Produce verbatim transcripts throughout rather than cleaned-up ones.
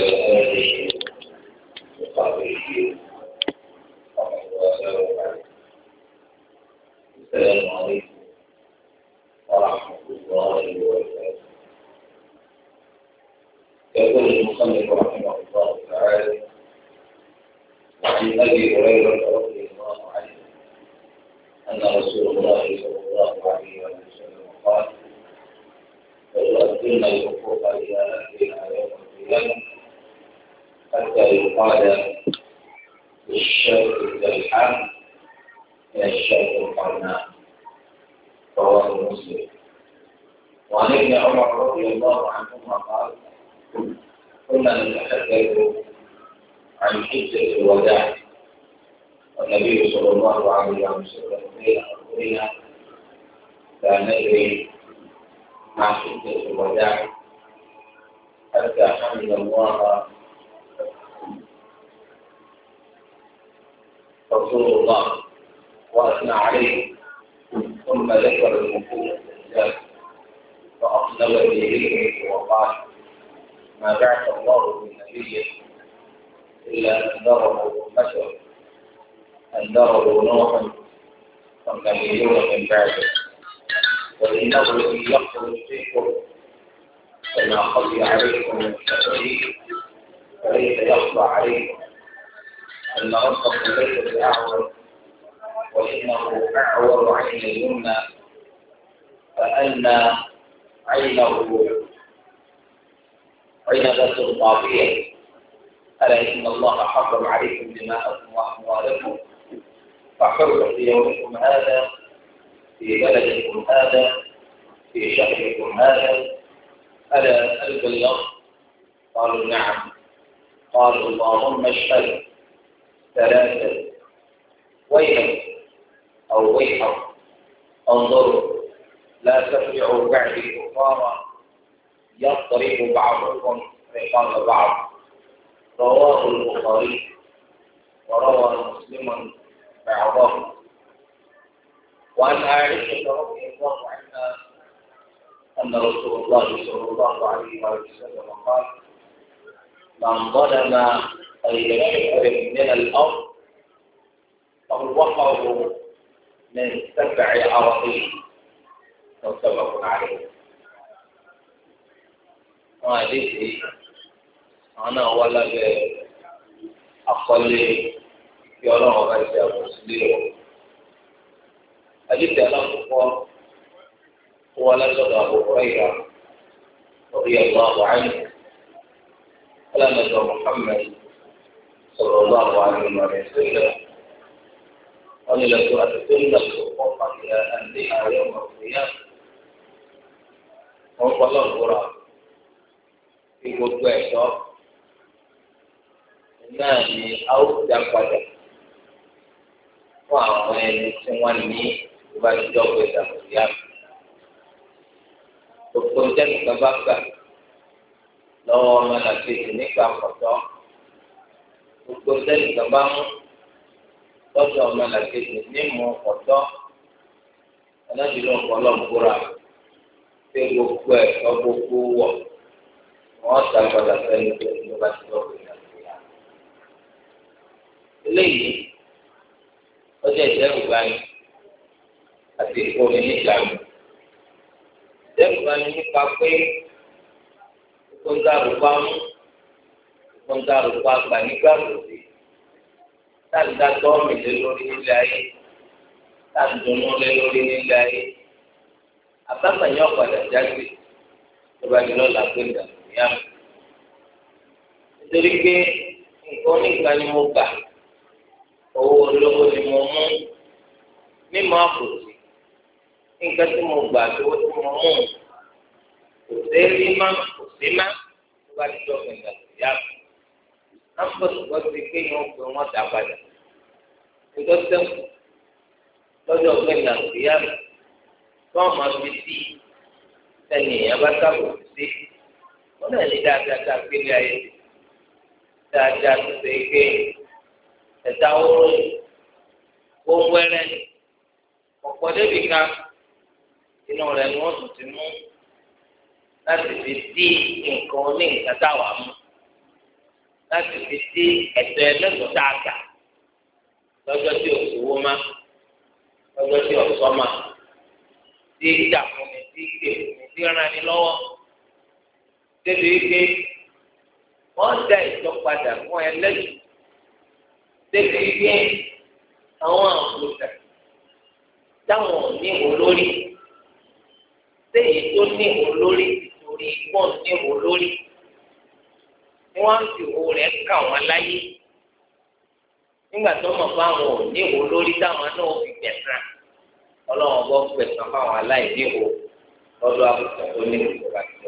آله وصحبه ومن والاه وبعد. السلام عليكم ورحمة الله وبركاته. يقول المصنف رحمه الله تعالى: وعن أبي هريرة رضي الله عنه أن رسول الله صلى الله عليه وسلم قال: ويؤدون الحقوق إلى أهلها يوم القيامة حتى يقال للشاة الذبحاء من الشاة القرناء. رواه مسلم. وعن ابن عمر رضي الله عنهما قال: كنا نتحدث عن حجة الوداع والنبي صلى الله عليه وسلم بين أظهرنا لا ندري مع حجة الوداع حتى حمد الله رسول الله وأثنى عليه، ثم ذكر الوقوف الدجال فأقلب إليه وقال: ما بعث الله من نبي إلا أنذره أمته، أنذره نوح والنبيون من بعده، وإنه إن يخرج فيكم كما خفي عليكم من شره فليس يخفى عليكم أن ربكم ليس بأعور، وإنه أعور عين اليمنى فأن عينه عنبة طافية. ألا إن الله حرم عليكم دماءكم وأموالكم فحرم في يومكم هذا في بلدكم هذا في شهركم هذا. ألا البيض؟ قالوا نعم. قالوا اللهم اشهد ثلاثة: ويلك أو ويحك، انظروا لا ترجعوا بعدي كفارا يضرب بعضكم رقاب بعض. رواه البخاري وروى مسلم بعضه. وعن عائشة رضي الله عنها أن رسول الله صلى الله عليه وسلم قال: من ظلم غير شبر من الأرض فوقعه من سبع أراضين. متفق عليه. وهذه أنا ولا أقل يوم غير مسلم. حديث الأخوة هو لقد أبو هريرة رضي الله عنه قال نبي محمد صلى الله عليه وسلم: قال: لتؤدن الحقوق إلى أهلها يوم القيامة. وقال الله في gbogbo ẹ̀tọ́ náà ni a ó dá padà fún àwọn ẹni tí wọ́n ní ìbánidọ́ gbèsè àkùdíà. Gbogbo ìjẹ́nìkan bá gbà lọ́wọ́ ọmọ làkejì nípa àkọ́tọ́, gbogbo ìjẹ́nìkan bá mú lọ́dọ̀ ọmọ làkejì nímú ọ̀tọ́, ọlọ́dúnrún ọ̀pọ̀lọpọ̀ra pé gbogbo ẹ̀tọ́ gbogbo wọ̀ wọ́n ta padà sẹ́yìn tó ní bá ti lọ́wọ́ ìyàgbéyà. Eléyìí ọjọ́ ìjẹ́rù báyìí àti ìkórè níjàmbá. Ìjẹ́rù báyìí nípa pé ìkóńdàrú bá mú ìkóńdàrú bá gbà nígbà lòdì láti dá tọ́ọ̀mì lé lórí nílé ayé, láti dùnnú lé lórí nílé ayé. Àbámanyọ́ padà jáde tó bá di lọ́la pé ìdàgbà. Nítorí pé nǹkan onígbà ni mo gbà, owó olówó ni mo mú, mímọ àpòtì nǹkan tí mo gbà lówó tí mo mú kò sí rí má kò sí má tó bá ti dọ̀gbìn ìgbà tó yá. Àpòtùpọ̀ ti pé yóò pé wọ́n dà padà. Nítorí sẹ́kù lọ́jọ́ ọ̀gbìn ìgbà tó yá tó ọmọ fi sí ẹni èèyàn bá sábò sí. Wọ́n náà ní dáadáa tá a gbélé ayé dáadáa tó ṣe pé ẹ̀dá oró ó wẹ́rẹ́ ni ọ̀pọ̀ débi kan inú rẹ̀ ni wọ́n tún ti mú láti fi dí nǹkan ní nǹkan táwa mú. láti fi dé ẹ̀tọ́ ẹlẹ́tọ̀ọ́ tá a gbà lọ́jọ́ tí òṣòwò má lọ́jọ́ tí ọ̀sọ́ má tí ìjà fún mi tí ìgbè fún mi tí ràn ní lọ́wọ́ débi wípé wọ́n dá ìjọpadà fún ẹlẹ́yìn débi wípé àwọn àbùdá táwọn ò ní olórí téyí tó ní olórí torí pọ́n ní olórí ni wọ́n á fi owó rẹ̀ kà wọ́n láyé nígbà tó mọ̀ fún àwọn ò ní olórí táwọn náà fi gbẹ̀sán ọlọ́run bọ́ gbẹ̀sán fáwọn aláìní wo lọ́dọ̀ àbùkù tó ní ìjọba tó.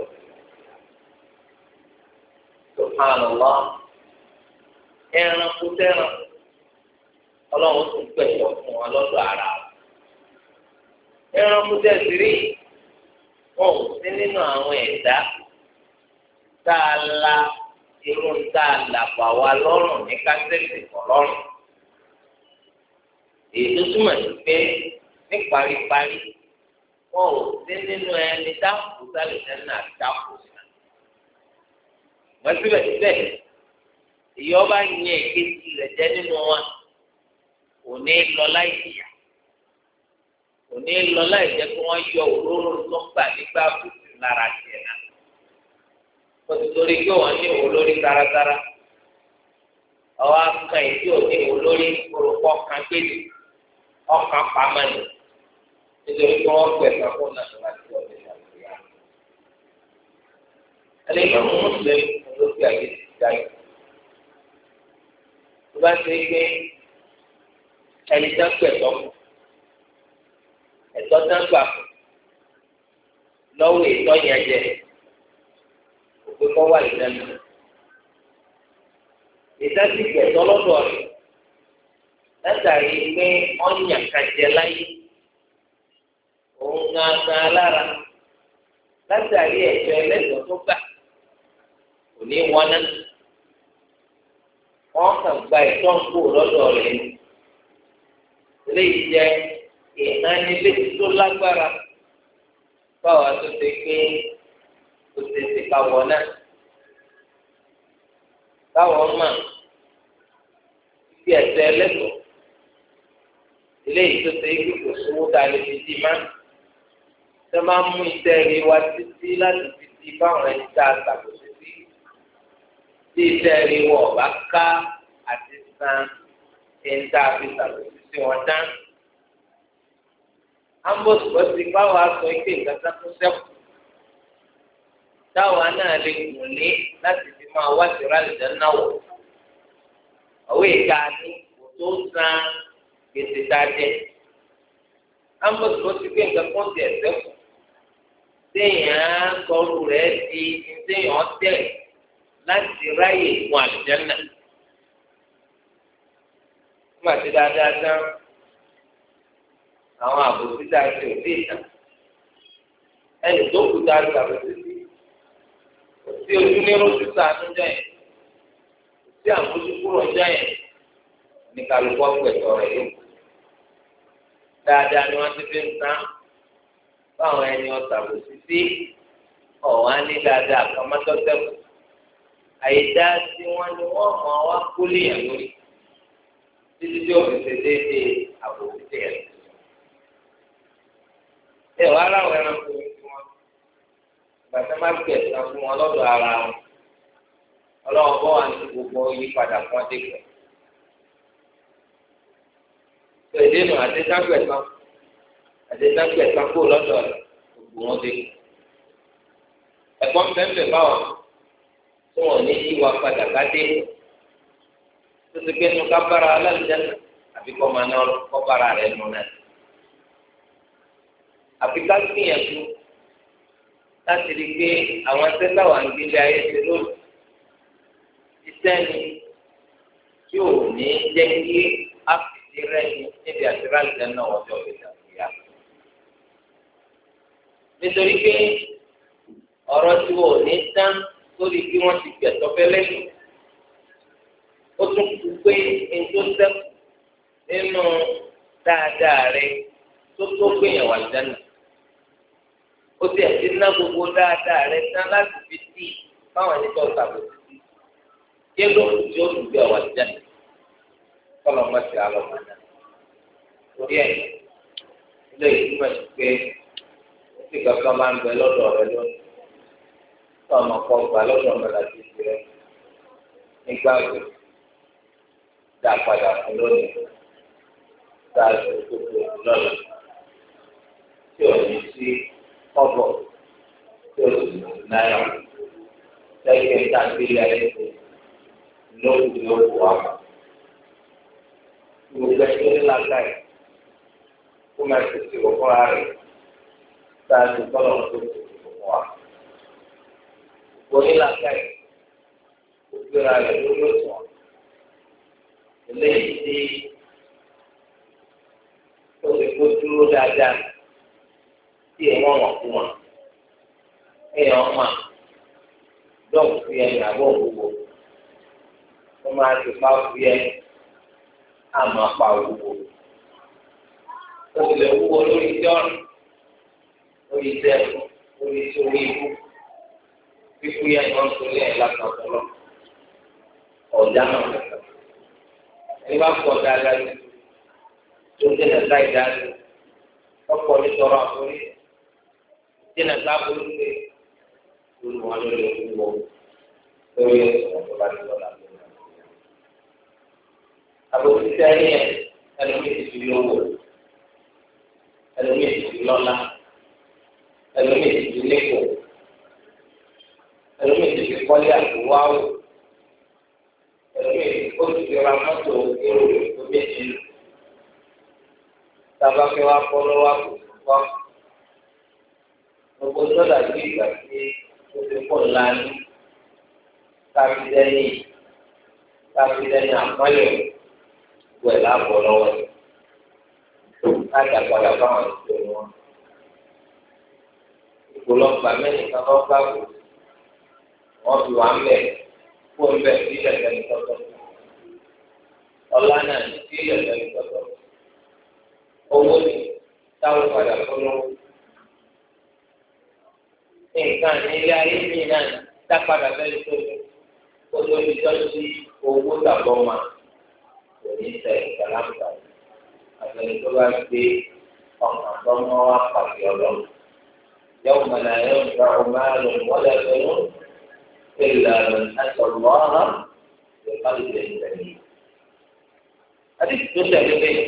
Subhanallah ẹranko tẹ́ràn ọlọ́run tún gbẹ̀sán fún wọn lọ́dọ̀ ara ẹranko tẹ́sí rí wọn ò sí nínú àwọn ẹ̀dá tá a la irun tá a là pa wá lọ́rùn ní kásẹ̀tì kọ̀ lọ́rùn. èyí tó túmọ̀ sí pé ní paríparí wọn ò sí nínú ẹni dáàbò sálẹ̀ sẹ́nu àti dáàbò sí náà. wọ́n síbẹ̀síbẹ̀ ìyọba yẹn èkejì rẹ̀ jẹ́ nínú wa kò ní lọ láì yíyà kò ní lọ láì jẹ́ kí wọ́n yọ òróró tó ń gbà nígbà bùtù lára tiẹ̀ náà. wọ́n ti torí kí wọ́n ní olórí kárakára ọwọ́ akàn èdè òní olórí orúkọ kan gbèdè ọkàn pamẹ́lì nítorí kí wọ́n gbẹ̀sán fún náà láti ọ̀dẹ̀ nàìjíríà. ẹlẹ́yìn ọ̀hún mùsùlùmí ló fi àyè ti dáyọ̀. tó bá ṣe é gbé ẹni tó ń gbẹ̀sán fún ẹ̀tọ́ tó ń gbà fún lọ́wọ́ ètò yẹn jẹ òpè kọ́ wà lẹ́nu. ìdásí gbẹ̀tọ́ lọ́dọ̀ rẹ̀ látàrí pé ọ̀nyà kàjẹ́ láyé òun gangan lára látàrí ẹ̀tọ́ ẹlẹ́tọ̀ọ́ tó gbà kò ní wọná wọ́n kàn gba ẹ̀tọ́ ń kó lọ́dọ̀ rẹ̀ eléyìí jẹ́ ìhánilétí tó lágbára báwa tó ṣe pé kò tètè ká wọ náà báwọn mọ̀ ibi ẹ̀tọ́ ẹlẹ́tọ̀ọ́ eléyìí tó ṣe é kí kò sówó tá a lè fi di má tó máa ń mú iṣẹ́ rí wa títí láti fi di báwọn ẹni tá a ṣàkóso sí tí iṣẹ́ rí wọ̀ bá ká àti san ẹni tá a fi ṣàkóso sí wọn dán. ambosibosi báwa sọ ike ìgbàsá tó sẹ́kù táwa náà lè gùn lé láti fi máa wá sí rálẹ̀dá náà wọ̀ ọ̀wé ìka ní kò tó san gbèsè tá a jẹ ambosibosi pé nǹkan kan ti ẹ̀sẹ̀ kù téèyàn sọ̀rọ̀ rẹ̀ di téèyàn tẹ̀ láti ráyè fún àlùjánnà nígbà tí dáadáa tán àwọn àbòsí tá a ṣe òbí ìtàn ẹnì tó kù tá a ṣe àbòsí sí tí ojú ní rojú sànú jẹ yẹn tí àmójúkúrò jẹ yẹn ní kálukú ọ̀pẹ̀tọ̀ rẹ̀ yóò dáadáa ni wọ́n ti fi ń tán báwọn ẹni ọ̀sà àbòsí sí ọ̀wá ní dáadáa kọ́mọ́tọ́sẹ́kù àyídá tí wọ́n ní wọ́n mọ̀ wá kólé yẹn lórí títí tí ó fi ṣe déédéé àbòsí tẹ̀ ẹ wàá láwọn ẹranko yìí fún wọn gbàtà má gbẹ ẹ̀san fún wọn lọ́dọ̀ ara wọn ọlọ́wọ́ bọ́ wà ní gbogbo yí padà fún ọdẹ gbẹ. Èdè nù àdédágbẹ̀sán àdédágbẹ̀sán kó lọ́dọ̀ rẹ̀ gbogbo wọn dé. Ẹ̀gbọ́n bẹ́ẹ̀ báwọn tí wọn ní yí wa padà ká dé tó ti gbé nu ká bára aláìjẹ́ àbí kọ́ máa ná kọ́ bára rẹ̀ nù náà. Àfi ká gbìyànjú láti rí i pé àwọn sẹ́ńtà wà ń gbélé ayé ṣe lónìí. Iṣẹ́ ni tí ò ní jẹ́ kí áfíìsì rẹ̀ ní níbi àtìráàlì náà wọ́n jọ gbèsè àfìyà. Nítorí pé ọ̀rọ̀ tí wọ́n ò ní tán lórí bí wọ́n ti gbẹ̀tọ́ fẹ́lẹ́ yìí. Ó tún kú pé ètò sẹ́kù nínú dáadáa rẹ̀ tó tó gbìyànjú àlùjánnà. Ó ti ẹ̀sìn ná gbogbo dáadáa rẹ̀ tán láti fi tì báwọn ẹni tó ṣàbòsí sí. kí ló ń tí ó lù bí ọ̀wà jẹ́ kọ́lọ̀ mọ́ sí àlọ́ mọ́ná torí ẹ̀ ilé ìtumọ̀ sí pé ó sì kankan máa ń bẹ lọ́dọ̀ rẹ lónìí tó ọmọ kọ gbà lọ́dọ̀ ọmọ láti fi rẹ nígbà wo dá padà fún lónìí dá gbogbo lọ́la tí ò ní sí ọ̀bọ̀ tí ó sì náírà lẹ́yìn ìta ìbílẹ̀ ayé tó lóògùn yóò wà. Gbogbo ẹni ní lágbàáyé kó máa tètè wọ fún ara rẹ̀ sáájú kọ́lọ̀ tó tètè wọ fún wa. Gbogbo ní lágbàáyé kó gbéra rẹ̀ lórí òṣùwọ̀n. Eléyìí tí ó lè kó dúró dáadáa tí èèwọ̀n wọ̀n fún wọn. Èèyàn máa dọ́ọ̀ fi ẹ̀yìn àbọ̀ òwúwo. Wọ́n máa ti pa fi ẹ̀yìn àmọ́ pa òwúwo. Ó sì lè wúwo lórí iṣẹ́ ọ̀rọ̀, lórí iṣẹ́ lórí iṣẹ́ orí ikú. Fífú yẹn ni wọ́n ń torí ẹ̀ lásán ọ̀pọ̀lọ́. Ọ̀dà náà kẹ̀kẹ́. Ẹni bá pọ̀ dáadáa ní tó ń dènà láì dáadáa. Ọ̀pọ̀ ní sọ̀rọ̀ àforí. Dènà gbá burú pé olùwọ́n lórí owó lórí ẹ̀sùn ọ̀pọ̀ bá ti lọ́la lórí. Àbòsí sẹ́yìn ẹ̀ ẹlòmíì ti fi lówó, ẹlòmíì ti fi lọ́la, ẹlòmíì ti fi lẹ́kọ̀ọ́, ẹlòmíì ti fi kọ́lé àtúwáwò, ẹlòmíì ó ti fi ra mọ́tò èrò tó méjì lò. Tábà fẹ́ wá kọ́ lọ́wọ́ àkókò gbogbo sọ́dà sí ìgbà tí ó ti pọ̀ ńlá ní káfíńdẹ́nì káfíńdẹ́nì àpọ́nlẹ̀ wẹ̀ láàbọ̀ lọ́wọ́ ẹ̀ láti àgbàlá báwọn ìṣòro wọn. Ìpolọ́gba mẹ́rin kan lọ́ gbà wò wọ́n fi wá mẹ́ kó ń bẹ̀ sí ilẹ̀ tẹ́lẹ̀ tọ́tọ́. Ọlá náà ní sí ilẹ̀ tẹ́lẹ̀ tọ́tọ́. Owó ni táwọn padà fún lọ́wọ́. Nǹkan ní ilé ayé mi náà dápadà fẹ́ẹ́ tó kó tó di tọ́jú owó tàbọ̀ ma kò ní sẹ́ ìgbàlámùtà àtẹnudẹ́ tó bá gbé ọ̀nà lọ́mọ wa pàṣẹ ọlọ́run yóò mọ̀nà yóò gba ọmọ àlọ́ wọlé ẹgbẹ̀rún ìlànà ẹ̀sọ̀lọ́ọ̀rọ̀ ìpàdé ìtẹ̀lé. Àdìsí tó tẹ̀lé bẹ́ẹ̀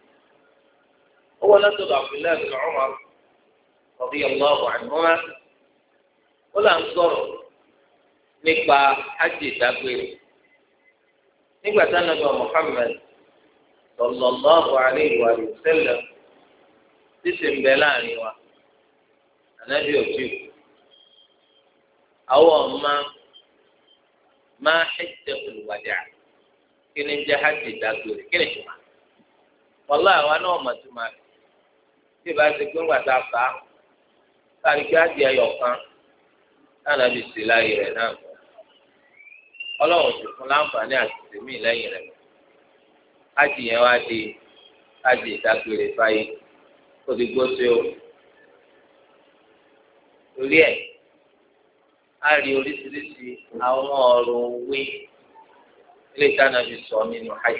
ó wọlé tó lọ àbúlé ẹ̀sìn Umar radiyallahu anhuma. Ó là ń sọ̀rọ̀ nípa hajj ìdágbére nígbà tí Ànábì Muhammad sallallahu alayhi wa sallam ti ṣe ń bẹ láàrin wa Ànábì òjì àwọn ọmọ máa hajjatul wada' kí ni jẹ́ hajj ìdágbére kí ni jùmọ̀ wàlá àwa náà mọ̀ tó máa tí ìbá ti gbé ńgbà tá a fà á káàrí kí á di ẹyọ kan náà bí sí láyé rẹ̀ náà ọlọ́run sì fún láǹfààní àti tèmí lẹ́yìn rẹ̀ ájì yẹn wá di ájì ìdágbére fáyé kó di gbóṣe o torí ẹ̀ á rí oríṣiríṣi àwọn ọ̀rọ̀ òwe ilé ìdáná fi sọ nínú hajj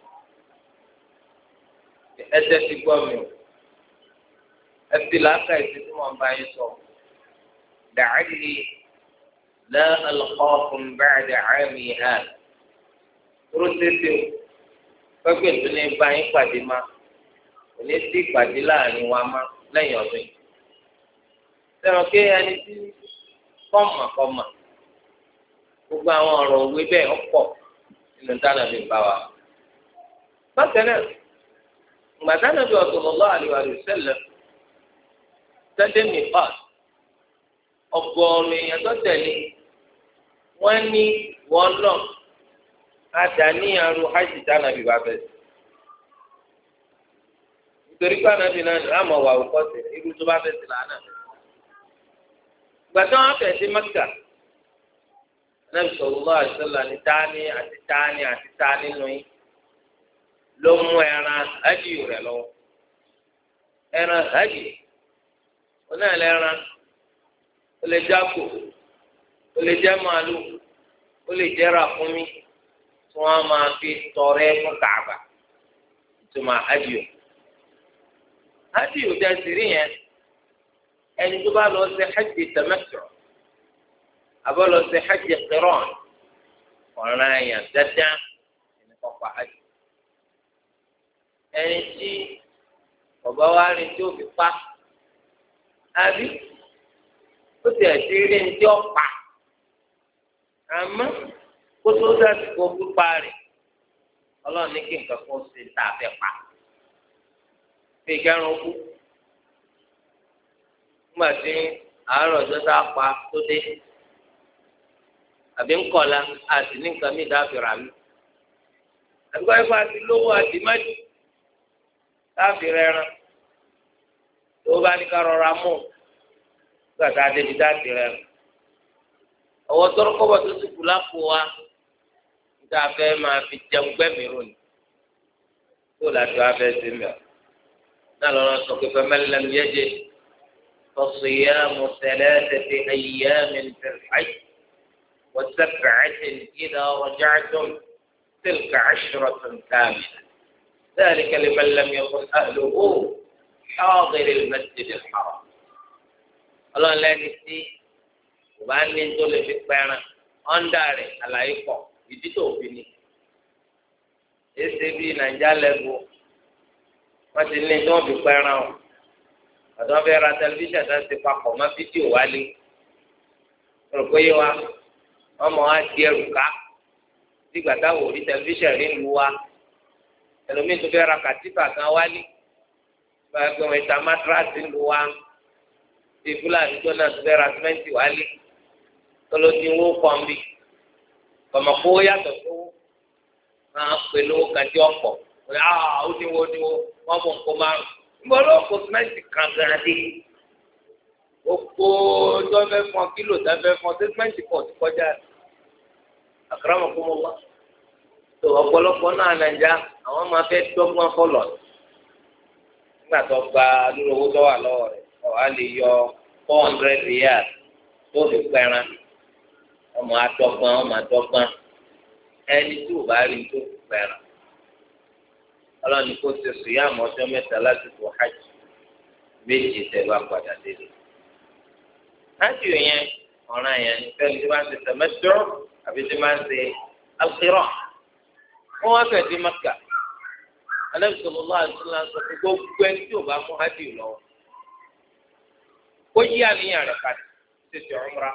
ẹsẹ̀ ti gbọ́ mi o ẹsẹ̀ làákà ẹsẹ̀ tí wọ́n bá yín sọ. لعلي لا ألقاكم بعد عامي هذا rọ́sẹ̀sẹ̀ pẹ́pẹ́ tó ní bá yín pàdé má kò ní sí ìpàdé láàrin wa má lẹ́yìn ọdún yìí. sẹ́wọ̀n ké ẹni tí kọ́mà kọ́mà gbogbo àwọn ọ̀rọ̀ òwe bẹ́ẹ̀ ọ̀pọ̀ nínú dáná bí bá wa. bákan náà gbàdánù bí sallallahu alaihi wa sallam sẹ́dẹ̀ mi pàṣẹ. Ọgọ́rùn èèyàn tó tẹ̀lé wọ́n ní wọ́n lọ àdáni àrùn hajj dáná bíbá bẹ́ẹ̀. nítorí pé ànábì náà àmọ̀ wà òkọ́ tẹ̀ irú tó bá fẹ́ sí làánà. ìgbà tí wọ́n fẹ́ sí Mẹ́kà ànábì sallallahu alaihi wasallam ní tání àti tání àti tání nù yín ló mú ẹran hajj rẹ̀ lọ́wọ́. ẹran hajj ó náà lẹ́ran. Ó lè jẹ́ àpò, ó lè jẹ́ màálù, ó lè jẹ́ ràkúnmí tí wọ́n máa fi tọrẹ fún Káàbà ìtumọ̀ hadiyu. hadiyu dá sí rí yẹn ẹni tó bá lọ sí hajj tamattu àbọ̀ lọ sí hajj qiran ọ̀ràn ẹ̀yàn dáadáa ẹni kọ́kọ́ hajj. ẹni tí ọba wa rí tí ó fi pa àbí ó ti ẹ̀ ti rí ní tí ó pa àmọ́ kó tó dájú kó pípa rẹ̀ ọlọ́run ní kí nǹkan kan ṣe tá a fẹ́ pa fi kẹrùn kú nígbà tí àárọ̀ ọjọ́ tá a pa tó dé àbí ńkọ̀la àti ní nǹkan mìíràn dábìrà mi àbíkọ́ ẹ̀fọ́ àti lówó àti májì dábìrà ẹran tó bá ní ká rọra mú nígbà tá a débi dábìrà ẹran ọwọ́ tọrọ kọ́bọ̀ tó ti kù lápò wa níta fẹ́ máa fi jẹun gbẹ́mìíràn ni tó láti wá fẹ́ sí mi ọ̀ náà lọ́nà sọ pé faman yajid fasiyamu thalathati ayyamin fil hajj wa sab'atin idha raja'tum tilka 'ashratun kamilah dhalika liman lam yakun ahluhu hadir al-masjid al-haram ọlọ́run lẹ́ni tí kò bá ní tó lè fi pẹ́ràn ọ́ndà rẹ̀ àlàyé pọ̀ ìdí tó fi ni. èsì bíi nàìjíríà lẹ́gbọ̀ wọ́n ti ní tí wọ́n fi pẹ́ràn o àtọ́ fẹ́ ra tẹlifíṣàn tó ti papọ̀ mọ́ fídíò wálé rò pé yé wa wọ́n mọ̀ á di ẹrù ká sígbà táwọn ò rí tẹlifíṣàn rí lu wa ẹlòmíì tó fẹ́ ra kàtífà kan wálé báyìí pé wọ́n ta mátíráàsì lu wa ti fúlàní tó náà tó fẹ́ ra sìmẹ́ǹtì wálé tọ́lọ́ ti wó pọ́ńbì kọ̀mọ̀ kó yàtọ̀ tó máa pè lówó kàdí ọ̀pọ̀ aa ó ní wo ní wo wọ́n bọ̀ nǹkó márùn níbo ló kó sìmẹ́ǹtì kan gan dé gbogbo tó fẹ́ fọ́n kílò tó fẹ́ fọ́n tó sìmẹ́ǹtì pọ̀ ti kọjá àkàràmọ̀ kó mo wá tó ọ̀pọ̀lọpọ̀ náà nàìjà àwọn máa fẹ́ dọ́gbọ́n fọlọ̀ nígbà tó gba lórí owó tó wà lọ́wọ́ rẹ̀ ọ̀ á lè yọ four hundred riyal tó fi pẹ́ran ọmọ adọ́gbọ́n ọmọ adọ́gbọ́n ẹni tí ò bá rí tó fi pẹ́ran ọlọ́ni kó ṣe sùyàmù ọjọ́ mẹ́ta láti fò hajj méjì tẹ̀ bá padà délé. hajj yẹn ọ̀ràn yẹn ní fẹ́ẹ́ tí wọ́n ti tamattu àbí tí wọ́n ti al-qiran wọ́n wá fẹ́ẹ́ di Mẹ́kà Ànábì sallallahu alaihi wasallam sọ pé gbogbo ẹni tí ò bá fún hajj lọ́wọ́ ó yí àníyàn rẹ̀ padà ṣe ti umra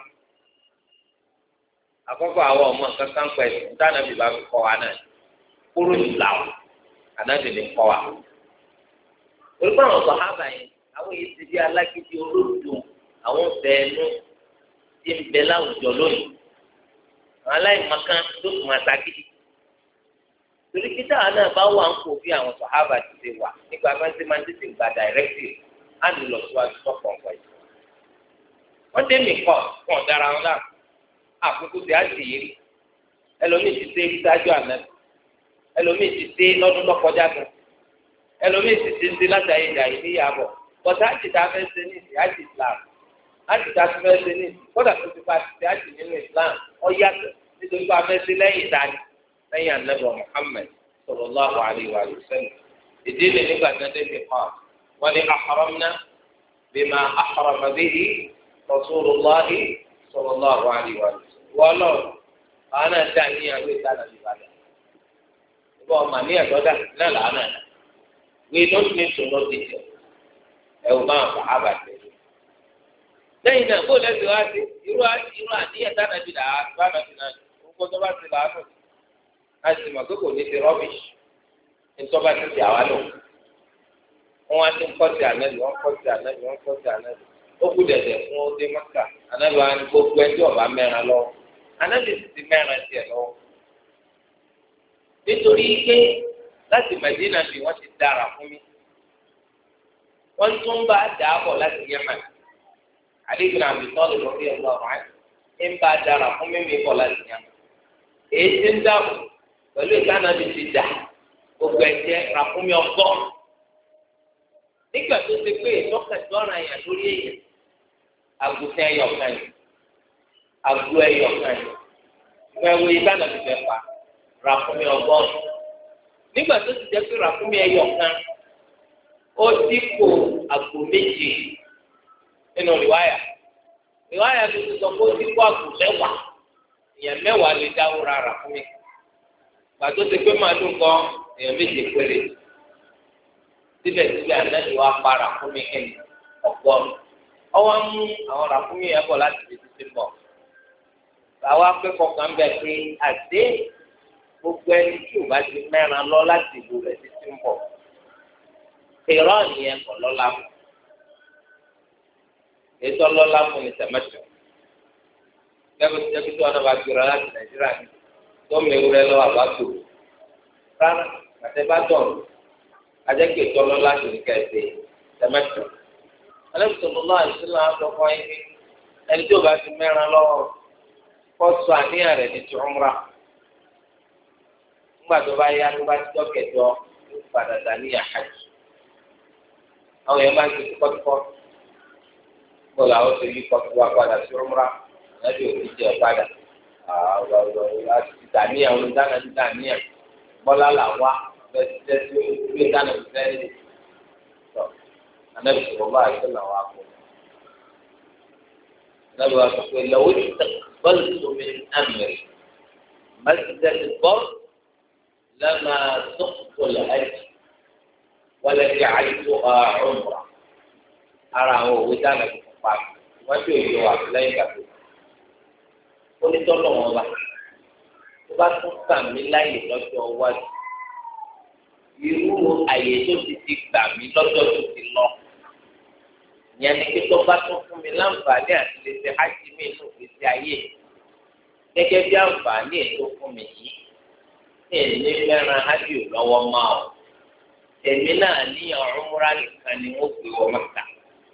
àkọ́kọ́ àwọn ọmọ kankan pẹ̀lú dánábì bá fi kọ́ wa náà kúrò jù láwọn ànábì lè kọ́ wa. olùkọ́ àwọn sàhábà yẹn àwọn yìí ti di alágídí olóòtú àwọn bẹ́ẹ̀nu tí ń bẹ láwùjọ lónìí àwọn aláìmọ̀kan tó tún máa ṣàgídí. torí kíta náà bá wà ń kó bí àwọn sàhábà ti ṣe wà nígbà bá ti máa ń tètè gba dàrẹ́kìtì á lè lọ síwájú tọ́pọ̀ nǹkan yìí. wọ́n dé mi kọ́ wọn dára wọn láàmú àkókò tí a sì yìí ẹlòmíì ti ṣe ìdájọ àná ẹlòmíì ti ṣe lọ́dún lọ́kọjá kan ẹlòmíì ti ṣe ṣe láti ayé ìjà yìí níyàbọ̀ bọ́tà àti ìta fẹ́ ṣe ní ìsìn àti Islam àti ìta fẹ́ ṣe ní ìsìn kódà tó ti pa àti àti nínú Islam ó yàtọ̀ nítorí pé a fẹ́ ṣe lẹ́yìn ìdáni lẹ́yìn Ànábì Muhammad sallallahu alaihi wa sallam ìdí ni nígbà tí wọ́n dé fi kọ́ wọ́n ní ahramna bima ahrama bihi Rasulullahi sallallahu alaihi wa sallam wọlọ àwọn náà dá ní àwọn ìdáná ní ìbàdàn ìbọn ọmọ ní ẹgbọdà náà làwọn náà we don't need to know detail ẹ wò máa fà á bàtẹ lẹ́yìn náà kó lẹsẹ wá sí irú irú àníyàn dáná bí dàá bá náà ti náà gbogbo tó bá ti là á nù á sì mọ̀ pé kò ní ti rubbish nítorí bá ti ti àwa lò wọn wá sí ń kọ́ sí ànábì wọn kọ́ sí ànábì wọn kọ́ sí ànábì ó kú dẹ̀dẹ̀ fún ọdẹ mọ́tà ànábì wa ní gbogbo ẹjọ́ ọba mẹ́rin lọ ànábì sì ti mẹ́rin tiẹ̀ lọ. nítorí pé láti Mẹ́dínà bí wọ́n ti dára fún mi wọ́n tún bá dàábọ̀ láti Yemen Ali ibn Abi Talib radiyallahu anhu ń bá dára fún mi mi bọ̀ láti Yemen èyí ti ń dáàbò pẹ̀lú ìlànà bí ti dà gbogbo ẹ̀jẹ̀ rà fún mi ọgọ́rùn nígbà tó ti pé ìtọ́kẹ̀tọ́ra yẹn lórí èèyàn àgùntàn ẹyọkan yìí àgù ẹyọkan yìí ẹ̀wọ̀ yìí bá nàbì fẹ́ pa ràkúnmí ọgọ́rùn-ún nígbà tó ti jẹ́ pé ràkúnmí ẹyọ kan ó dípò àgbò méje nínú rìwáyà rìwáyà tó ti sọ pé ó dípò àgbò mẹ́wàá èèyàn mẹ́wàá lè dáwó ra ràkúnmí gbàtó ti pé màálù kan èèyàn méje péré síbẹ̀síbẹ̀ ànáni wa pa ràkúnmí kẹ́ni ọgọ́rùn-ún ọwọ́ mú àwọn ràkúnmí yẹn bọ̀ láti fi títí bọ̀ àwa akẹ́kọ̀ọ́ kan bẹ̀ pé àdé gbogbo ẹni tí ò bá ti mẹ́ran lọ láti ìlú rẹ̀ títí ń bọ̀ ìrọ̀ nìyẹn kọ̀ lọ́la fún ètò ọlọ́lá fún ní tẹ̀mẹ́tọ̀ gẹ́gẹ́ bí jẹ́bi tí wọn náà bá gbéra láti nàìjíríà ní tó mẹ́wúrẹ́ lọ́wọ́ àbágbò rárá àtẹ́bá dọ̀rọ̀ ajẹ́kẹ́ ètò ọlọ́lá tó ní kẹ́sẹ̀ tẹ̀mẹ́tọ̀ alẹ́bùsọ̀lọ́lá àìsílẹ̀ àtọ́kọ́ yín ẹni tí ò bá ti mẹ́ran lọ́wọ́ kọ́ sọ àníyàn rẹ̀ ní ti umra nígbà tó bá yá tó bá ti dọ́kẹ̀jọ́ padà dàníyàn hajj àwọn yẹn máa ń ti kọ́tùkọ́ kó làwọn tó yí kọ́tù wá padà sí umra láti òbí jẹ padà àti dàníyàn olùdáná ti dàníyàn bọ́lá là wá bẹ́ẹ̀ tí ó dáná ti fẹ́ẹ́ tọ́ anábì sọ̀rọ̀ bá àìsàn làwọn akọ anábì wa sọ pé lọ́wọ́ ní bọ́ọ̀lù tó mi àmì mẹ́tẹ́tẹ́ bọ́ọ̀lù lẹ́mà sọ́kùtò lẹ́ẹ̀jì wọlé ti àìsàn ọ̀rùnmọ̀ ara àwọn òwe dáná ti fún pa wọ́n ti òye wà lẹ́yìn kàtó onítọ́lọ́ wọn bá tó bá tún kà mí láyè lọ́jọ́ iwájú irú àyè tó ti ti gbà mí lọ́jọ́ tó ti lọ ìyẹn ni pé tó bá tún fún mi láǹfààní àti lè ṣe hajj mi inú ìgbésí ayé gẹ́gẹ́ bí àǹfààní ètò fún mi yìí ní èmi mẹ́ran hajj lọ́wọ́ máa ọ̀ èmi náà ní umra nìkan ni wọ́n gbé wọ́n Mẹ́kà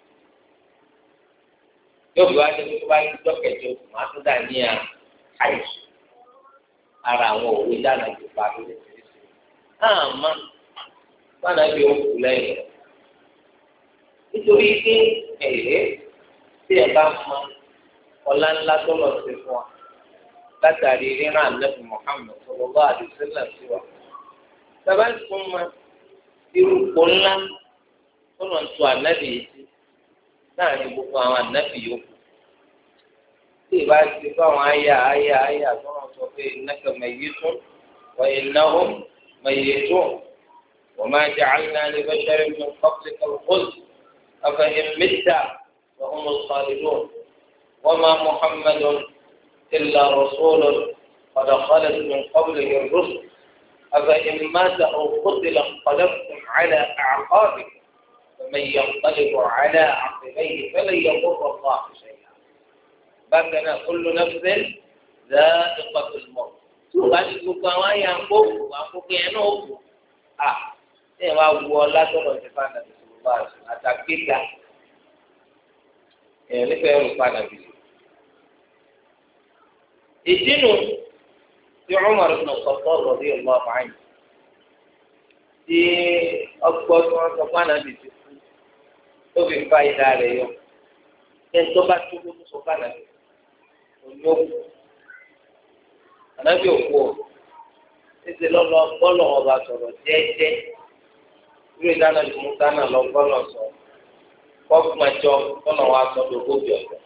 yóò bí wá débi tó bá ti dọ́kẹ̀jọ máa tún dà ní hajj ara àwọn òwe dáná tó bá lórí ìṣẹ̀lẹ̀ àmọ́ báná bí ó kú lẹ́yìn rẹ̀ nítorí pé ẹ̀yẹ́ tí ẹ bá mọ ọlá ńlá tó lọ sí fún wa látàrí ríran ànábì Muhammad sallallahu alaihi wasallam sí wa sábà tún mọ irúgbó ńlá tó lọ tó ànábì yìí sí láàrin gbogbo àwọn ànábì yòókù tí ìbá ti fún àwọn àyà àyà àyà tó lọ sọ pé innaka mayyitun wa innahum mayyitun wa ma ja'alna li basharin min qablika al-khuld أفإن مت وهم الخالدون وما محمد إلا رسول قد خلت من قبله الرسل أفإن مات أو قتل انقلبتم على أعقابكم فمن ينقلب على عقبيه فلن يضر الله شيئا بكنا كل نفس ذائقة الموت ṣùgbọ́n àti gbogbo àwọn àyà ń kó àkókò yẹn náà kù à ṣé ẹ máa wù ọ látọ̀rọ̀ ìfipá nàbì sọ̀rọ̀ àtàkéga èèyàn nífẹ̀ẹ́ ẹ̀rù padà bì. ìdínú tí Umar ibn Khattab radiyallahu anhu tí ọgbọ́n tí wọ́n sọ fún ànábì ti kú tó fi fa ìdá rẹ̀ yọ ẹ̀ tó bá tó ló sọ fún ànábì òní òkú ànábì òkú ọ̀ títí lọ́lọ́ bọ́lọ̀ ọba sọ̀rọ̀ jẹ́jẹ́ irú ìdáná ju mú gánà lọ bọ́lọ̀ sọ kọ́kùn ẹjọ́ bọ́lọ̀ wa sọ lóko bí ọ̀sẹ̀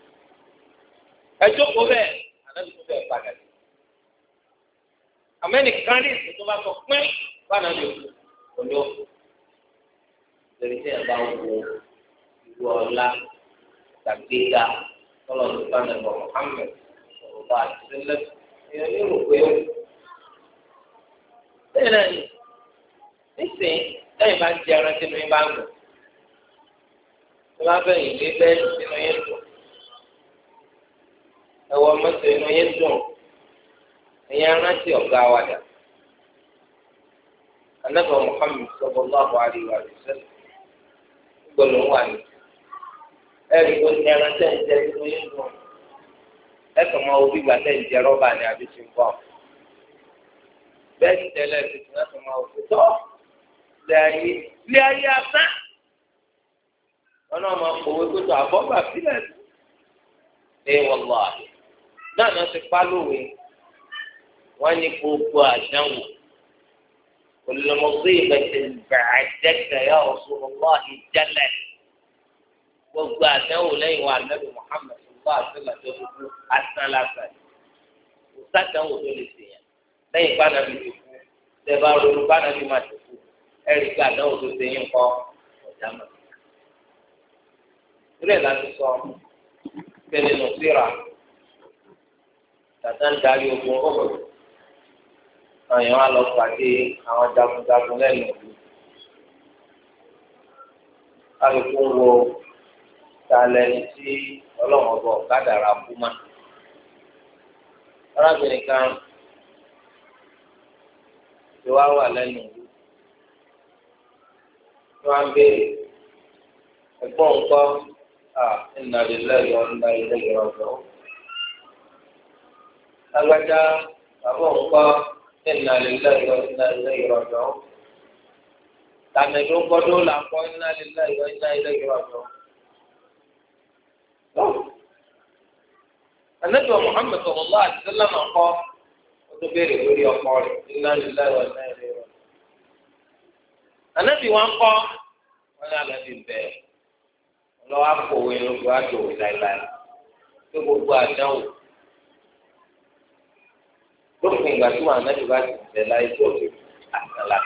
ẹjọ́ kó bẹ́ẹ̀ ànábì tó bẹ́ẹ̀ padà sí àmẹ́nì kan rí ìsìn tó bá sọ pín bánà lè kú òní òkú lórí tí ẹ̀ bá wo ìlú ọ̀la gbàgbéga bọ́lọ̀ tó bá nà bọ̀ Muhammad sọ̀rọ̀ bá àti sílẹ̀ èèyàn ní rò pé ó bẹ́ẹ̀ náà ni nísìnyí lẹ́yìn bá ń jẹ ẹran sínú yín bá ń lò tó bá fẹ̀yìn lé bẹ́ẹ̀ sínú yín dùn ẹ̀wọ̀n mọ́tò inú yín dùn ẹ̀yìn arántí ọ̀gá wa dà Ànábì Muhammad sallallahu alaihi wa sallam gbọ́dọ̀ wà ní ẹ̀rí tó ní ẹran tẹ̀ ń jẹ sínú yín dùn ẹ̀kọ́ máa wo bí gbà tẹ̀ ń jẹ rọ́bà ní àbí ti ń bọ̀ bẹ́ẹ̀ ti tẹ́lẹ̀ ti tún láti máa wò tó lé ayé lé ayé asá wọn náà máa kọ̀wé kótó àbọ̀gbà sílẹ̀ ẹ wọlọ́ àlè náà náà ti pa lówe wọ́n ní gbogbo àdánwò olùmọ̀gbé ìbẹ̀tẹ̀ bàdẹ́kẹ̀ yà Rasulullahi jálẹ̀ gbogbo àdánwò lẹ́yìn wa Ànábì Muhammad sallallahu alaihi wasallam tó dúdú asán lásán kò sádánwò tó lè sèyàn lẹ́yìn bánàbí ti kú tẹ̀bá ronú bánàbí má ti kú ẹ̀rí ká àdánwò tó sèyìn kọ́ ọ̀dà mọ̀. ìrẹ̀ láti sọ tẹ̀lé nù síra tàtà ń darí ogun ọ̀hún àwọn èèyàn á lọ pàdé àwọn jagunjagun lẹ́nu ìlú kálukú wo ta lẹni tí ọlọ́run ọba ọ̀kadàrà kú mà. arábìnrin kan tí wàá wà lẹ́nu ìlú tí wọ́n á béèrè ẹ̀gbọ́n nǹkan à inna lillahi wa inna ilayhi raji'un. agbájá bàbá nǹkan inna lillahi wa inna ilayhi raji'un. tàmẹ̀dó gbọ́dọ̀ là ń kọ́ inna lillahi wa inna ilayhi raji'un. Ànábì Muhammad sallallahu alaihi wasallam kọ́ ó tó béèrè lórí ọkọ rẹ̀ inna lillahi wa inna ilayhi raji'un. Ànábì wọn kọ́ wọn ní ànábì bẹ́ẹ̀ lọ́wọ́ àpòwé lóko àjòwé láéláé tó gbogbo àdáwò lópin ìgbà tí wọn ànábì bá ti tẹ̀ láyé tó fi àtàlà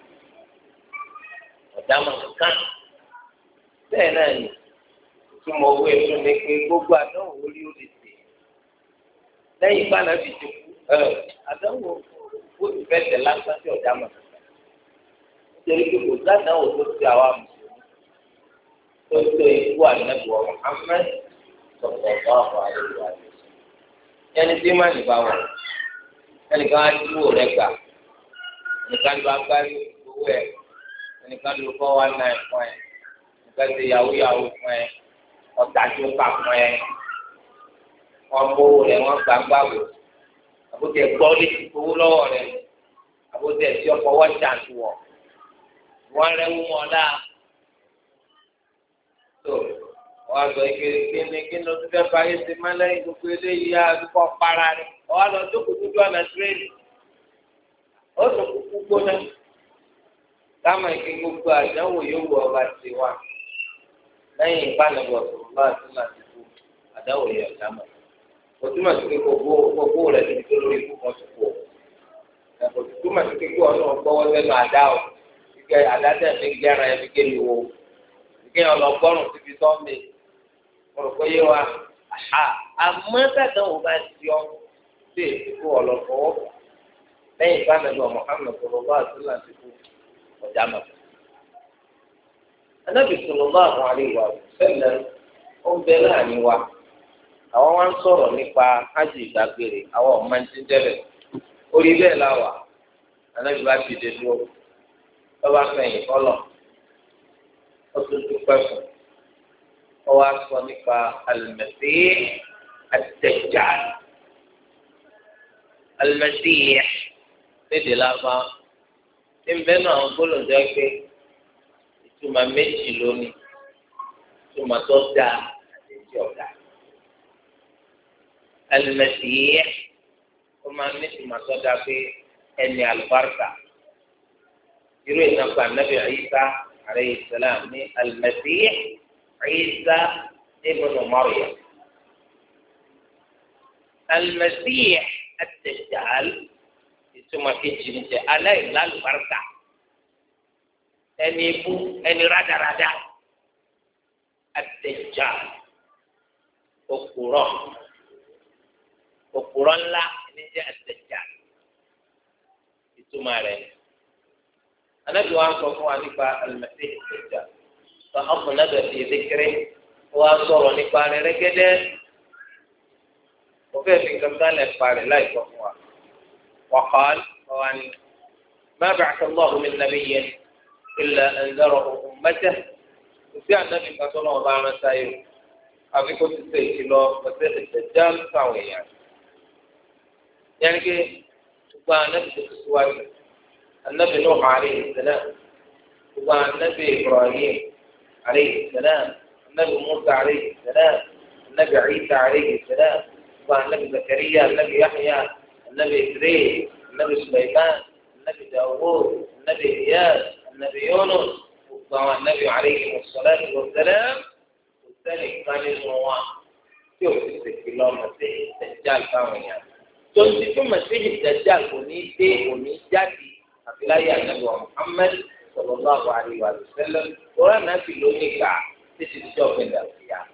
ọ̀dàmọ̀ kan bẹ́ẹ̀ náà ni túmọ̀ owó ètò ní pé gbogbo àdáwò orí ó lè tè lẹ́yìn bá ànábì ti kú àdáwò ó ti fẹ́ tẹ̀ lásán sí ọ̀dàmọ̀ nítorí pé kò sádàwò tó ti àwa mùsùlùmí tó tó ikú ànábì wa Muhammad sallallahu alaihi wa sallam yẹni tí má nìbá wọn ẹnìkan á dúró rẹ gbà ẹnìkan ló agbárí owó ẹ ẹnìkan ló fọ́ wá náà fún ẹ ẹnìkan ti yahoo yahoo fún ẹ ọ̀tàjú kà fún ẹ wọn gbówó rẹ wọn gbà gbàgbó àbótí ẹ gbọ́ létí owó lọ́wọ́ rẹ àbótí ẹ tí ọkọ̀ wọ́n ṣàǹtì wọ̀ wọ́n rẹ wú wọn dáa tó wọ́n á sọ ike kíni kíni o ti fẹ́ fàyè sí mọ́lẹ́yìn gbogbo eléyìí á kọ́ para rẹ wọ́n á lọ jókòó dúdú ọ̀nà tírẹ́lì ó tún kúkú gbóná táwọn ike gbogbo àdánwò yóò wọ ọba ti wá lẹ́yìn ìbánibọ̀ tó bá tó láti kú àdánwò yóò dámọ̀ kò túmọ̀ sí pé gbogbo gbogbo rẹ̀ ti tó lórí ikú kan tó kú kò túmọ̀ sí pé kí ọ̀nà gbọ́wọ́ sẹ́nu àdá o ike àdá tẹ̀ fi gẹ́ran ẹ̀ fi gé mi wo ike ọlọ́gbọ́rùn ti fi sọ́ọ̀mì kọ̀rọ̀kọ́ yé wa àmọ́ sàdánwò bá ti ọ́ sí èsìkú ọlọ́fọwọ́ lẹ́yìn ìbánibọ̀ Muhammad sallallahu alaihi wasallam ti kú ọjà mọ̀. Ànábì sallallahu alaihi wasallam ó ń bẹ láàrin wa àwọn wá ń sọ̀rọ̀ nípa hajj ìdágbére àwọn ọmọ ẹni tí ń tẹ́lẹ̀ orí bẹ́ẹ̀ láwà Ànábì bá ti dé dúró lọ́ba fẹ̀yìn kọ́lọ̀ ó tún dúpẹ́ fún ọ wá sọ nípa al-Masih ad-Dajjal al-Masih lédè lábá níbẹ̀ náà àwọn gbólóńjọ́ pé ìtumọ̀ méjì lónìí ìtumọ̀ tó dáa àti tí ọ̀dà. Al-Masih ó máa ń ní ìtumọ̀ tó dáa pé ẹni àlùbáríkà irú ìtàkùn ànábì Ìsá alayhi salam ní Al-Masih Ìsá ibn Maryam. Al-Masih ad-Dajjal ìtumọ̀ kejì ní jẹ́ aláìlálùbáríkà ẹni ibú ẹni rádaràdà ad-Dajjal òkúrọ̀ òkúrọ̀ ńlá ẹni jẹ́ ad-Dajjal ìtumọ̀ rẹ̀ Ànábì wa sọ fún wa nípa Al-Masih ad-Dajjal fa adnaba fi dhikrihi wa sọ̀rọ̀ nípa rẹ̀ rẹ́gẹ́dẹ́ òfin fi kankan lẹ̀ parí láì sọ fún wa. وقال وأن ما بعث الله من نبي إلا أنذره أمته وفي النبي صلى الله عليه وسلم أبي كنت سيد الله مسيح الدجال سويا يعني كي وقال النبي سوى النبي نوح عليه السلام وقال النبي إبراهيم عليه السلام النبي موسى عليه السلام النبي عيسى عليه السلام وقال النبي زكريا النبي يحيى النبي إدريس النبي سليمان النبي داوود النبي إياس النبي يونس والنبي عليه الصلاة والسلام والثاني كان اسمه tí o ti sèké lọ mọ̀síhì dajjal fáwọn èèyàn tó ń ti fún mọ̀síhì dajjal kò ní dé kò ní jáde àfi láyé ànábì Muhammad sallallahu alaihi wa sallam lọ́rọ̀ náà fi lónìí gbà títí tí ọ̀gbìn dà sí ya.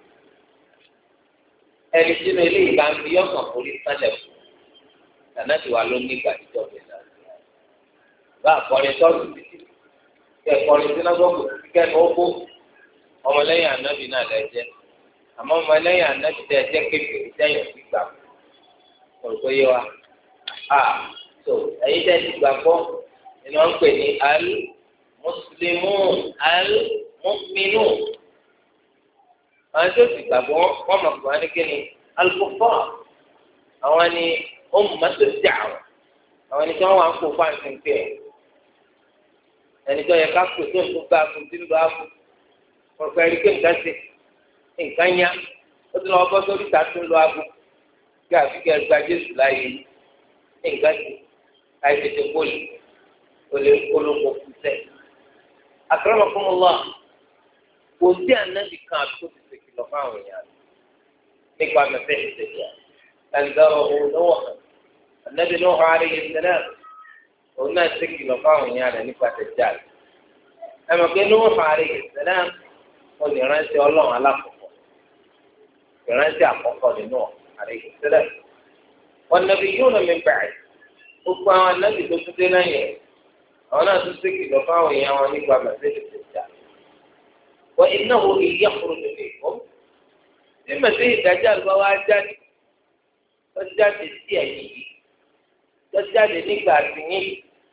ẹni tí inú ilé ìgbà ń fi yọ̀sán forí sálẹ̀ fún nàná tí wà lónìí gbà títí ọ̀gbìn dà sí ya. bá a kọrin tọ́sí títí kẹ́ kọrin sinagogu kíkẹ́ ní ó kó ọmọlẹ́yìn ànábì náà lẹ́jẹ́ àmọ́ ọmọ ẹlẹ́yìn ànábi tẹ ẹjẹ́ kékeré sẹ́yìn sí gbà kọ̀ọ̀kọ́ yé wa a tó ẹ̀yin tẹ́ ti gbà gbọ́ ni wọ́n ń pè ní al muslimun al mu'minun àwọn tó ti gbà gbọ́ wọ́n mọ̀ fún wa ní kíni al kuffar àwọn ni ummatu da'wa àwọn ni tí wọ́n wà ń kó fáǹsì pé ẹni tó yẹ ká pè tó ń tó gbà fún tí ń lọ àbò kọ̀ọ̀kọ́ ẹ̀rí pé nǹkan ṣe nǹkan yá ó ti lọ bọ́ sórí ìta tó ń lo aago kí àfikẹ́ gba Jésù láàyè nǹkan tí àìtètè kólé olè kólókó kùsẹ̀. akramakumullah kò sí ànábì kan àti kó ti sèkì lọ fáwọn èèyàn nípa mẹfẹ́ ìṣẹ̀lẹ̀ àlùdáwọ̀ òun lọ́wọ́ ànábì Nuh alayhi salam òun náà sèkì lọ fáwọn èèyàn rẹ̀ nípa Dajjal. ẹ mọ̀ pé Nuh alayhi salam wọn lè ránṣẹ́ Ọlọ́run alákọ̀ọ́kọ́ ìrántí àkọ́kọ́ nínú àlejò sílẹ̀ wọn nàbí yóò nà mí bàjẹ́ gbogbo àwọn anábì tó tún dé lẹ́yìn àwọn náà tún ṣèkì lọ fáwọn èèyàn wọn nípa mẹsẹ̀lẹ̀ tó jà wọ́n iná wo ìyá kúrò nílé ìkọ́ bí mẹsẹ̀lẹ̀ ìdájà àlùbá wa jáde tó jáde sí ẹ̀yìn yìí tó jáde nígbà tí yín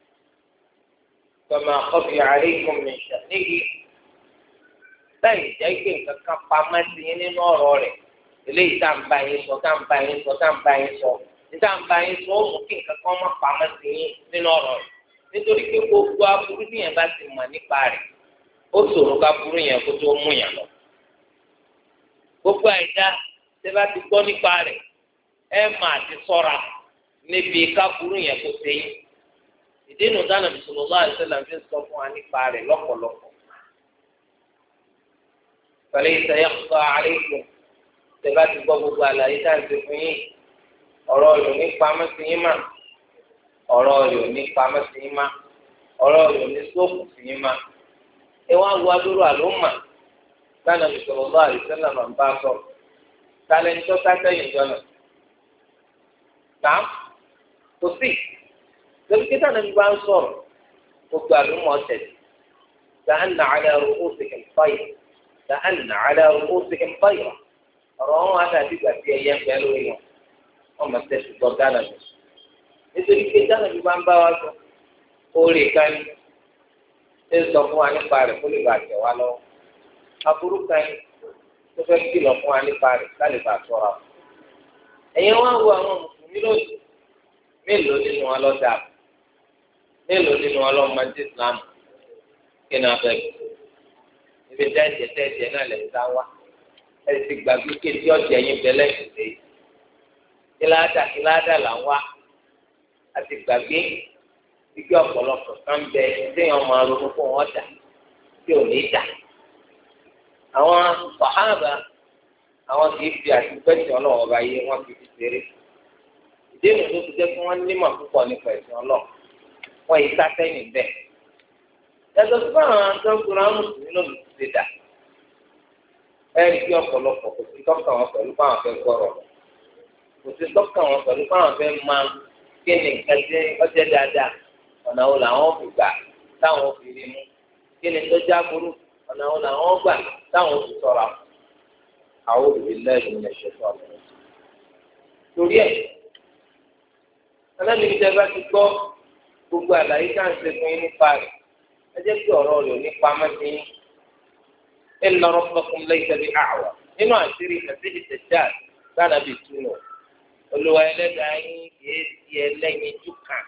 tọ́mọ àkọ́bí àárẹ̀ ìkọ́mi ìṣàníyí láì jẹ́ pé nǹkan kan pamọ́ sí yín nínú ọ̀rọ̀ rẹ̀ eléyìí tá à ń bá yín sọ tá à ń bá yín sọ tá à ń bá yín sọ ní tá à ń bá yín sọ ó mú kí nǹkan kan má pamọ́ sí yín nínú ọ̀rọ̀ rẹ̀ nítorí pé gbogbo aburú tí yẹn bá ti mọ̀ nípa rẹ̀ ó ṣòro ká burú yẹn kó tó mú yàn lọ. gbogbo àìdá tẹ́ bá ti gbọ́ nípa rẹ̀ ẹ máa ti ṣọ́ra níbi ká burú yẹn kó ṣe yín. ìdí nu dáná sallallahu alaihi wasallam fi ń sọ fún wa nípa rẹ̀ lọ́pọ̀lọpọ̀. فليس يخفى عليكم tẹ́bá ti gbọ́ gbogbo àlàyé tá à ń ṣe fún yín ọ̀rọ̀ rẹ̀ ò ní pamọ́ sí yín mà ọ̀rọ̀ rẹ̀ ò ní pamọ́ sí yín mà ọ̀rọ̀ rẹ̀ ò ní sóòpù sí yín mà ẹ wá wo adúrú àlómà sáà ní sallallahu alaihi wasallam máa ń bá sọ tálẹ́ni tó sátẹ́yìn jọ́nà náà kò sí lórí kí sáà ní bá ń sọ̀rọ̀ gbogbo àlómà ọ̀tẹ̀ sàánà àlẹ́ àrùn ó sì kì í fáyì sàánà àlẹ́ àrùn ó sì kì í fáyì ọ̀rọ̀ wọn àdàbí ìgbà tí ẹyẹ ń bẹ lórí wọn wọn máa tẹ̀sí gbọ́ gánà mi nítorí pé gánà mi máa ń bá wa sọ orí kání ṣé ń sọ fún wa nípa rẹ̀ kó lè bàa tẹ̀ wá lọ́wọ́ aburú kání tó fẹ́ kìlọ̀ fún wa nípa rẹ̀ ká lè bàa sọ̀rọ̀ àwọn. ẹ̀yin wá wo àwọn mùsùlùmí lónìí mélòó nínú wọn lọ dà mélòó nínú wọn lọ máa ń dé Islam kí ni a fẹ́ ibi tẹ́ẹ̀jẹ̀ tẹ́ẹ̀jẹ̀ náà lè sá wá ẹsì gbàgbé kéde ọjà yín bẹlẹ ìdè kíláàdà kíláàdà là ń wá àti gbàgbé igi ọ̀pọ̀lọpọ̀ kan bẹ téèyàn máa ronú fún wọn dà tí ò ní dà àwọn wàhálà àwọn kì í fi àtúgbẹ́sì ọlọ́wọ́ ọba yé wọn kì í fi ṣeré ìdí ìrìn tó ti jẹ́ kí wọ́n nímọ̀ púpọ̀ nípa ẹ̀sìn ọlọ́ọ̀ wọ́n yìí sátẹ́yìn bẹ́ẹ̀ yàtọ̀ sí fáwọn tó ń gbọ́n àwọn mùsùlùmí lónìí ti ṣe dà ẹ̀rí kí ọ̀pọ̀lọpọ̀ kò sí tọ́ka wọn pẹ̀lú báwọn fẹ́ gbọ́rọ̀ kò sí tọ́ka wọn pẹ̀lú báwọn fẹ́ máa kí ni nǹkan tí ọjọ́ dáadáa ọ̀nà wo làwọn fi gbà táwọn fi rí mú kí ni tó já burú ọ̀nà wo làwọn gbà táwọn fi sọ̀rọ̀ àwọn olùdílé ìlú ẹ̀ṣẹ̀ tó ọ̀nà. torí ẹ̀ alábìrì tẹ́ bá ti gbọ́ gbogbo àlàyé tá à ń ṣe fún yín nípa rẹ̀ ẹ jẹ́ kí ọ̀rọ̀ rẹ̀ ò ní pamọ́ sí yín. inna rabbakum laysa bi'a'wa nínú àṣírí àṣírí Dajjal sáà bí túnú olùwà ẹlẹ́dàá yín kìí ti ẹlẹ́yin jù kàn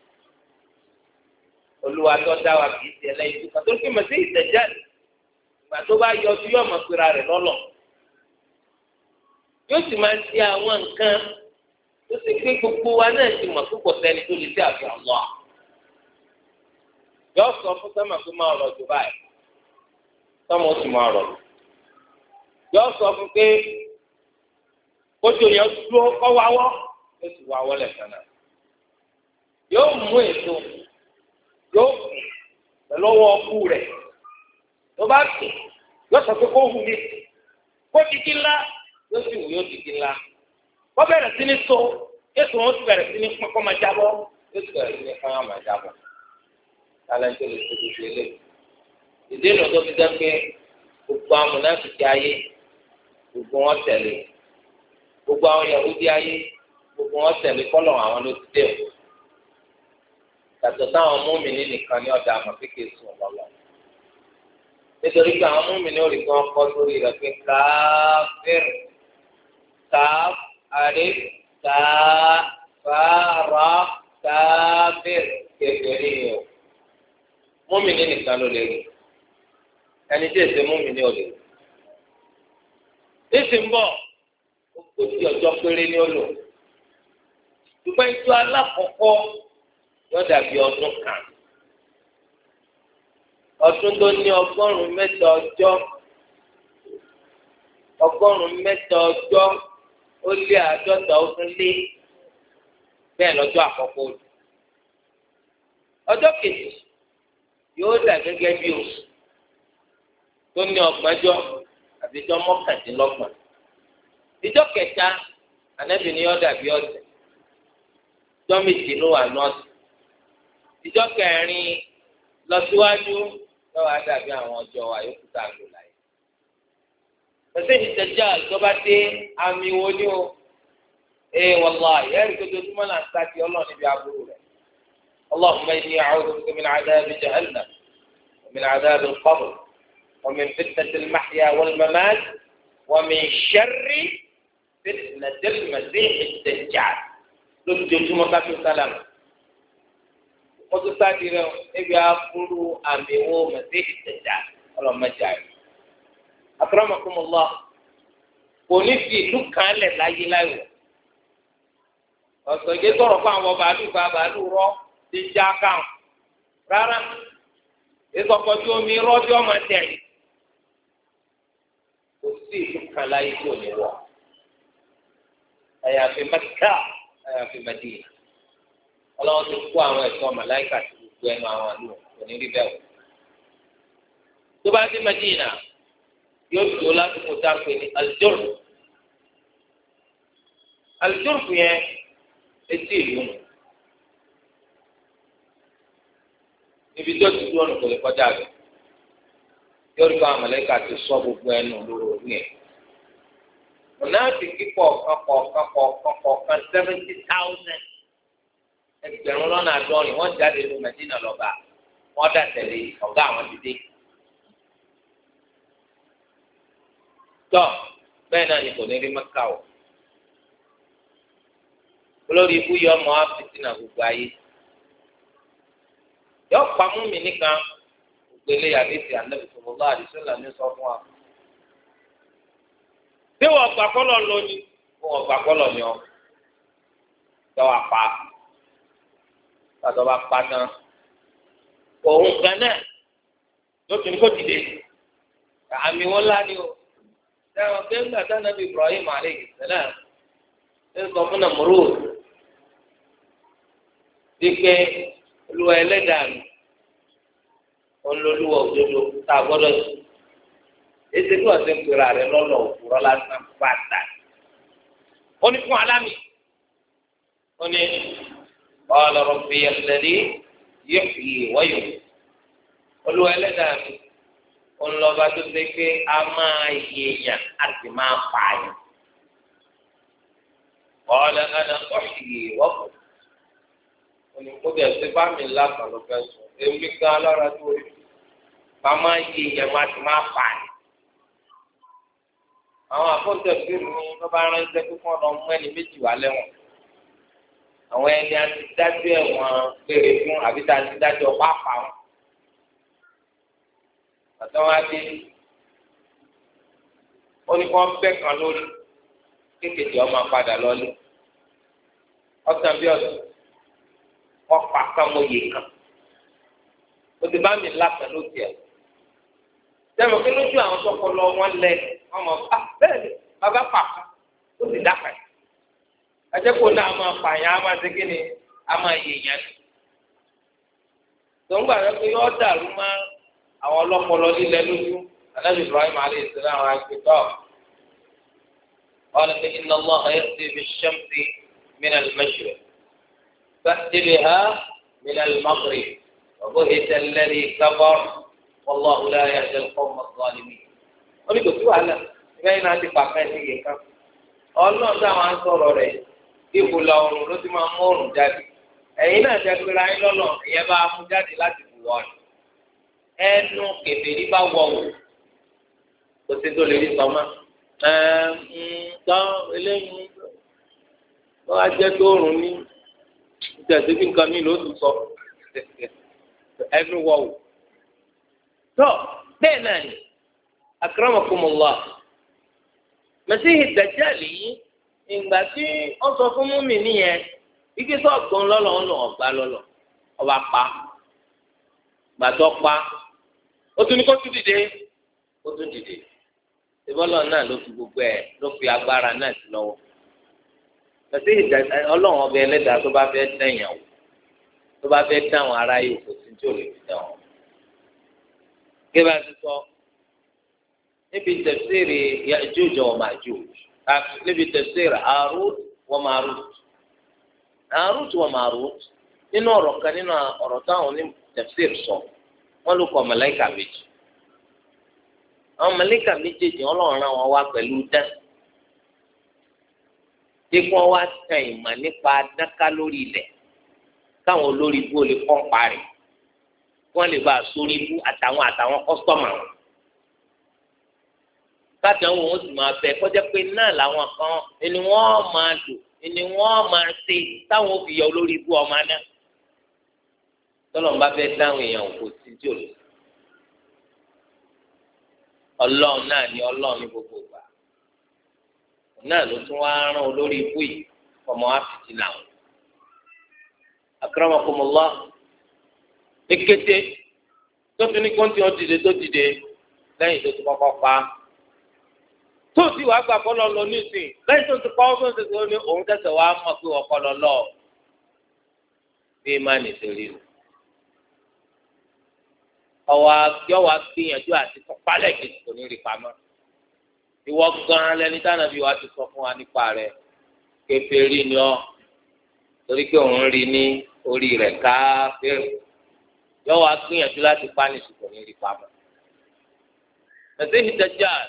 olùwà tó dá wa kìí ti ẹlẹ́yin jù kàn tó kí Masihi Dajjal ìgbà tó bá yọjú yóò mọ̀ pera rẹ̀ lọ́lọ́ yóò sì máa ń ti àwọn nǹkan ó sì pé gbogbo wa náà ti mọ̀ púpọ̀ sẹ́ni tó lè dé àfi Allah. yọ sọ fún sọ́mà pé máa rọ̀ jù báyìí sọ́mà ó sì máa rọ̀. yọ sọ fún pé kójú yẹn dúró kọ́ wáwọ́ ó sì wáwọ́ lẹ́sàn náà. yóò mú èso yóò kù pẹ̀lú ọwọ́ ọkú rẹ̀ tó bá kù yóò sọ pé kó hù mí kó digi ńlá yóò sì wù yóò digi ńlá. wọ́n bẹ̀rẹ̀ sí ní so yéésù wọn sì bẹ̀rẹ̀ sí ní kọ́ máa jábọ́ yóò sì bẹ̀rẹ̀ sí ní kọ́ máa jábọ́. talẹ́ńtò lè tó gbogbo eléyìí. ìdí ìlú tó fi jẹ́ pé gbogbo àwọn mùnáfíkí ayé gbogbo wọn tẹ̀lé gbogbo àwọn Yahudi ayé gbogbo wọn tẹ̀lé kọ́lọ̀ àwọn ló ti dé o. yàtọ̀ sáwọn múmìnì nìkan ní ọ̀dà àmọ́ kékeré sùn lọ́lọ́. nítorí pé àwọn múmìnì ò rí kí wọ́n kọ́ sórí rẹ̀ pé káfíìrì káf àrí káfàrà káfíìrì kékeré o. múmìnì nìkan ló lè rí ẹni tí èsè múmìnì ò lè rí. èsì ń bọ̀ ogójì ọjọ́ péré ni ó lò. ṣùgbọ́n ìjọ alákọ̀ọ́kọ́ yóò dàbí ọdún kan ọdún tó ní ọgọ́rùn-ún mẹ́ta ọjọ́ ọgọ́rùn-ún mẹ́ta ọjọ́ ó lé àádọ́ta ọdún lé bẹ́ẹ̀ lọ́jọ́ àkọ́kọ́ òdu ọjọ́ kejì yóò dà gẹ́gẹ́ bí oṣù tó ní ọgbọ̀njọ́ àbíjọ́ mọ́kàndínlọ́gbọ̀n ìjọ kẹta ànábì ni yóò dàbí ọ̀sẹ̀ ìjọ méjì ló wà nọ́ọ̀sì ìjọ kẹrin lọ síwájú lọ́wọ́ àdàbí àwọn ọjọ́ àyókù tá a lò láyé. pẹ̀sẹ̀ ìtẹ̀jà ìjọba dé àmì wo ni o ee wàláhì ẹ̀rí tó dojúmọ́ náà ń sáàkì ọlọ́run níbi aburú rẹ̀. اللهم إني أعوذ بك من عذاب جهنم ومن عذاب القبر ومن فتنة المحيا والممات ومن شر فتنة المسيح الدجال lójoojúmọ́ ká tó sálámù. wọ́n tún sáà di rẹ̀ níbi àbúrò àmì wo mẹ̀síìkì tẹ̀jà ọlọ́mọdé àyè. akramakumullah kò ní fi ìlú kan lẹ̀ láyé láyò. ọ̀sọ̀ ìgbé tọrọ fún àwọn bàálù bá bàálù rọ ti já káwọn. rárá ìsọkọjú omi rọ́jọ́ ọmọ tẹ̀lé. kò sí ìlú kan láyé tí ò ní wọ̀. àyàfi Mẹ́kà àyàfi Mẹ́dínà. ọlọ́wọ́ ti kó àwọn ẹ̀ṣọ́ màláìkà tí gbogbo ẹnu àwọn àlù kò ní rí bẹ́ẹ̀ wò. tó bá dé Mẹ́dínà yóò tó lásìkò tá a pè ní aljurf. aljurf yẹn etí ìlú nù. ibi tó ti dúró nù kò lè kọjá rẹ̀. yóò rí àwọn màláìkà ti sọ gbogbo ẹnu lórí orí ẹ̀. mùnáfíkí kọ̀ọ̀kan kọ̀ọ̀kan kọ̀ọ̀kan kọ̀ọ̀kan seventy thousand. ẹgbẹ̀rún lọ́nà àádọ́rin wọ́n jáde ní Mẹ́dínà lọ́ba wọ́n dà tẹ̀lé ọ̀gá àwọn dídé. tọ́ bẹ́ẹ̀ náà ni kò ní rí Mẹ́kà o. olórí ikú yọ ọmọ áfíìsínà gbogbo ayé. yọ pamú mi nìkan ògbélé àdéhùn Ànábì sallallahu alaihi wasallam ní sọ fún wa. bí wọ́n gbà kọ́lọ̀ lónìí wọ́n gbà kọ́lọ̀ ni ọ́ tọ́ apá. Pàtó bá pa tán òun kan náà ló tún kó dìde àmì wọn ńlá ni o sẹ́wọ̀n pé ńgbà tí Ànábì Ibrahim alayhi salam ń sọ fún Namrud wípé olúwa ẹlẹ́dàá mi olólùwà òdodo tá a gbọ́dọ̀ sùn ètò tí wọ́n ti ń pèrè àrẹ lọ́nà òkúrọ́ lásán pàtà ó ní fún alámì ó ní. قال ربي الذي يحيي ويميت Olúwa ẹlẹ́dàá mi ọlọ́ba tó ṣe pé a máa yéèyàn a sì máa pààyàn. ọ̀ọ́dà ẹ̀dá ọ̀ṣìyè wọ́pọ̀ oníkóbi ẹ̀sìn bá mi lásán ló fẹ́ sùn èmi gan alára tó rí bá máa yéèyàn a sì máa pààyàn. àwọn àkóńtẹ̀ fíìmù ní wọ́n bá ránṣẹ́ pé kí wọ́n lọ mú ẹni méjì wá lẹ́wọ̀n. àwọn ẹni àti dájú ẹ̀wọ̀n péré fún àbí tá a ti dájú ọ̀pá àpá wọn. àtàwọn adé ó ní kí wọ́n bẹ́ kan lórí kékeré ọmọ padà lọ́lé ọ̀sán bí ọ̀sán wọ́n pa kámọ́yé kan ó ti bá mi lápẹ̀ ló tiẹ̀ sẹ́mi kí lójú àwọn tó kọ́ lọ wọ́n lẹ wọ́n mọ̀ ah bẹ́ẹ̀ ni bàbá pàpà ó sì dápẹ̀ ẹjẹ́ kó náà máa pààyàn á máa ṣe kí ni á máa yè yẹn tó ń gbà rẹ pé yọ dàrú má àwọn ọlọ́pọlọ lílẹ̀ lójú anábì Ibrahim alayhi salam àwọn àgbẹ̀tọ́ قال إن الله يأتي بالشمس من المشرق فأت بها من المغرب وبهت الذي كفر والله لا يهدي القوم الظالمين. wọ́n ní kò sí wàhálà lẹ́yìn náà ti pàkà sí yìí kan ọlọ́run táwọn á sọ̀rọ̀ rẹ̀ ìbùlà ọ̀run ló ti máa mú ọ̀run jáde ẹ̀yin náà jẹ́ pé ráyìn lọ́lọ́ ìyẹn bá mú jáde láti bù wọ́n ẹnu kèfèrí bá wọ̀ wò kò sí tó lè rí sọ́mọ́ tán eléyìí wọ́n á jẹ́ tó rùn ní ìtẹ̀sí bí nǹkan mi ló tún sọ ẹnu wọ̀ wò. tó bẹ́ẹ̀ náà ni akramakumullah Masihi Dajjal yìí ìgbà tí wọ́n sọ fún múmi nìyẹn ike sọ̀gbọ́n lọ́lọ́ ń lọ ọ̀gbá lọ́lọ́ ọba pa gbàtọ́ pa ó tún ní kó tún dìde ó tún dìde ìbọ́lọ̀ náà ló fi gbogbo ẹ̀ ló fi agbára náà sí lọ́wọ́ Masihi Dajjal ọlọ́run ọbẹ̀ ẹlẹ́dàá tó bá fẹ́ dẹ̀yàn wò tó bá fẹ́ dáhùn ara yìí kò sí tí ò lè fi dáhùn. kí bá ti sọ níbi tafsiri Ya'juj wa Ma'juj níbi tafsiri Harut wa Marut Harut wa Marut nínú ọ̀rọ̀ kan nínú ọ̀rọ̀ táwọn ní tafsiri sọ wọ́n ló kọ màláíkà méjì àwọn màláíkà méjèèjì ọlọ́run rán wọn wá pẹ̀lú dán tí wọ́n wá tẹ̀ ìmọ̀ nípa dáká lórí ilẹ̀ káwọn olórí ibú olè kọ́ parí wọ́n lè bá a sórí ibú àtàwọn àtàwọn kọ́sítọ́mà wọn. káàtàwọn wọn sì máa bẹ kọjá pé náà làwọn kan ni wọ́n máa lò ni wọ́n máa ṣe táwọn ò fi yọ olórí ibú ọmọ náà. tọ́lọ̀ ń bá fẹ́ dáhùn èèyàn kò sí jò lọ. ọlọ́run náà ni ọlọ́run ní gbogbo ìgbà. náà ló tún wá rán olórí ibú yìí ọmọ àfìtì làwọn. akramakumullah ekete tó fi ní kóńtì ó dìde tó dìde lẹ́yìn tó ti kọ́kọ́ pa tó ti wàá gbà kọ́ lọ lọ nísìn lẹ́yìn tó ti pa ọ́ tó ń tẹ̀sẹ̀ ó ní òun tẹ̀sẹ̀ wàá mọ̀ pé ọkọ lọ lọ bí má ní sẹ́rí o ọwọ́ yọ̀wá gbìyànjú àti tọ́pálẹ̀ kejì kò ní rí pamọ́ ìwọ gan-an lẹni táwọn àbí wa ti sọ fún wa nípa rẹ̀ kèfèrí ni ọ́ torí pé òun rí ní orí rẹ̀ káfíìrì yọ wá gbìyànjú láti pánìsì kò ní rí pamọ́. Masihi Dajjal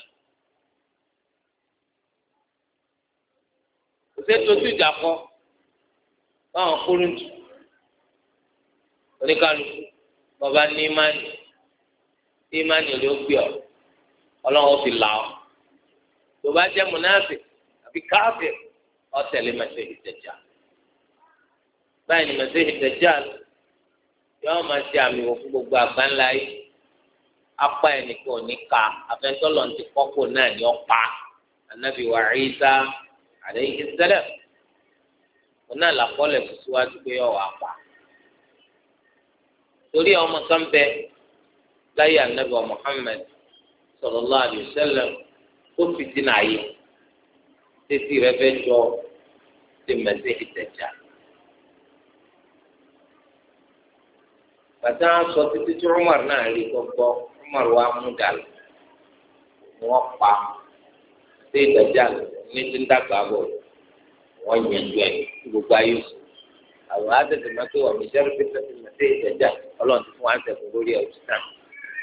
kò sí dojú ìjà kọ báwọn kúrúntù oníkálukú bàbá ní ìmánì ìmánì ló gbé ọ ọlọ́run fi là ọ tó bá jẹ́ múnáfì àbí káfíìrì ọ tẹ̀lé Masihi Dajjal. báyìí ni Masihi Dajjal yọọ máa ṣe àmì wò fún gbogbo àgbáńlá yìí apá ẹnìkan ò ní ka àfẹnutọ́lọ̀ ti kọ́kọ́ náà ní ọ̀pá Ànábì wa Ìsá alayhi salam wọn náà làkọ́lẹ̀ fún síwájú pé yọ wà pa torí ọmọ kan bẹ láyé Ànábì wa Muhammad sallallahu alayhi wa sallam tó fìdí náà yìí tètè rẹ fẹ́ jọ ti Masihi Dajjal. bàtà sọ títí tí Umar náà rí gbọgbọ Umar wa mú dàlù wọn pa ṣé Dajjal ní tí ń dàgbà bọ wọn yànjú ẹ gbogbo ayé sùn àwọn àtẹtẹ máa tó wà mí sẹrù pé tẹsí máa ṣe Dajjal Ọlọ́run ti fún wa ń tẹkùn lórí ẹ òtún náà.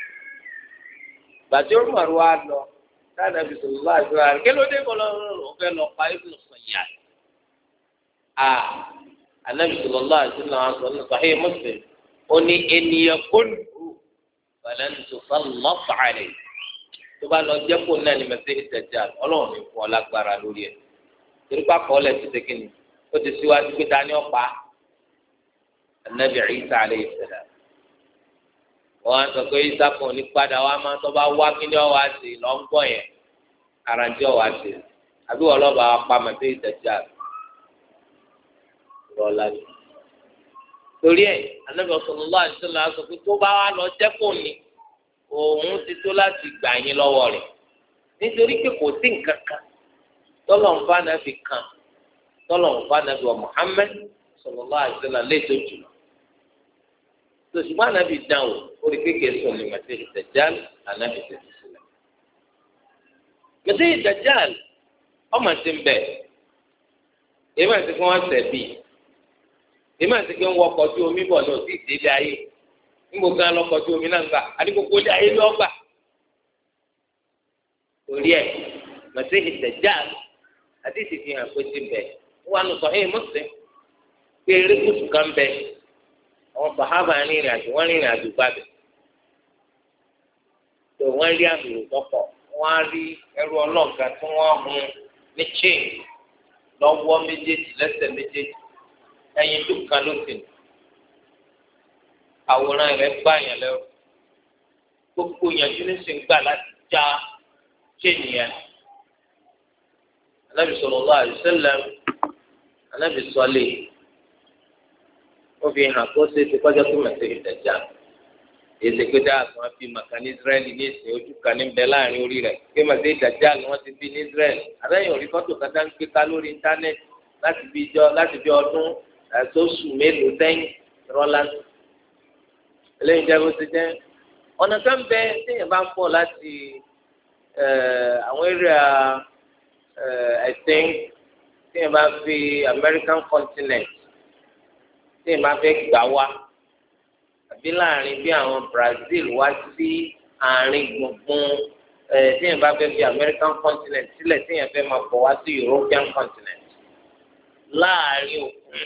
bàtà Umar wa lọ sáà fi sọ̀rọ̀ bá àṣọ àrùn kí ló dé kọ́ lọ́rùn fẹ́ lọ pa Ibn Sayyad. a Ànábì sallallahu alaihi wasallam sọ ní Sahih Muslim oni ènìyàn kóńdù balẹ̀ntò sọlọ́fàlẹ̀ tó bá lọ jẹ́ kó náà ní Masihi Dajjal Ọlọ́run ní fún ọ lágbára lórí ẹ̀ torí pápá ọlẹ̀ ti ṣe kíni ó ti síwájú pé dání ọ̀pá Ànábì Ìsá alayhi salam wọ́n á sọ pé Ìsá kan ní padà wá máa tó bá wá kí ni ọ wá sí lọ́ ń gbọ́ yẹn àràǹtí ọ wá sí àbí wọ́n lọ́ọ́ bá wa pa Masihi Dajjal rọlá ni. torí ẹ̀ Ànábì sallallahu alaihi wasallam sọ pé tó bá wà lọ jẹ́kọ̀ọ́ ni òun ti tó láti gbà yín lọ́wọ́ rẹ̀ nítorí pé kò sí nǹkan kan tọ́lọ̀ ń bá nàbì kan tọ́lọ̀ ń bá nàbì wa Muhammad sallallahu alaihi wasallam léètò jùlọ. tòṣùgbọ́n ànábì dáhùn orí kékeré sọ ní Masihi Dajjal ànábì tẹ̀sí sílẹ̀. Masihi Dajjal ọmọ ti ń bẹ̀ èyí máa ti kí wọ́n sẹ̀ bíi èyí máa ti kí wọ́n wọkọ̀ tí omi bọ̀ náà sí ìdílé ayé níbo gan lọkọ̀ tí omi náà ń gbà àdìgbòkò ilé ayé ló gbà. torí ẹ̀ Masihi Dajjal àti ìsìnkú hàn pé ti bẹ̀ wọ́n á nù Sahih Muslim pé erékùsù kan bẹ̀ àwọn sàhábà rìnrìn àjò wọ́n rìnrìn àjò gbàgbé tó wọ́n rí àmì ìtọ́pọ̀ wọ́n á rí ẹrú ọlọ́ọ̀gá tí wọ́n hun ní chain lọ́wọ́ méjèèjì lẹ́sẹ̀ méjèèjì ẹyin dúkan ló sì ní àwòrán rẹ̀ gbá yẹn lẹ́rù gbogbo yẹn ní sì ń gbà láti já chain yẹn. Ànábì sallallahu alaihi wasallam Ànábì sọlé wọ́n fi hàn kó ṣe ti kọjá tó Masihi Dajjal èsì pé dáa kan fi màkà ní Israẹli ní ìsìn ojú kan ní bẹ láàrin orí rẹ̀ pé Masihi Dajjal ni wọ́n ti bí ní Israẹli àbẹ́yìn orí fọ́tò kátà ń gbé ká lórí íńtánẹ́ẹ̀tì láti bí ijọ́ láti bí ọdún àtòsù mélòó sẹ́yìn rọ́lá eléyìí jẹ́ bó ti jẹ́ ọ̀nà kan bẹ téèyàn bá ń pọ̀ láti àwọn eré ẹ̀sìn téèyàn bá fi American continent tí ì máa fẹ́ gbà wá àbí láàrin bí àwọn Brazil wá sí àárín gbùngbùn ẹ̀ tí ì bá fẹ́ fi American continent sílẹ̀ tí ì fẹ́ máa bọ̀ wá sí European continent láàrin òkun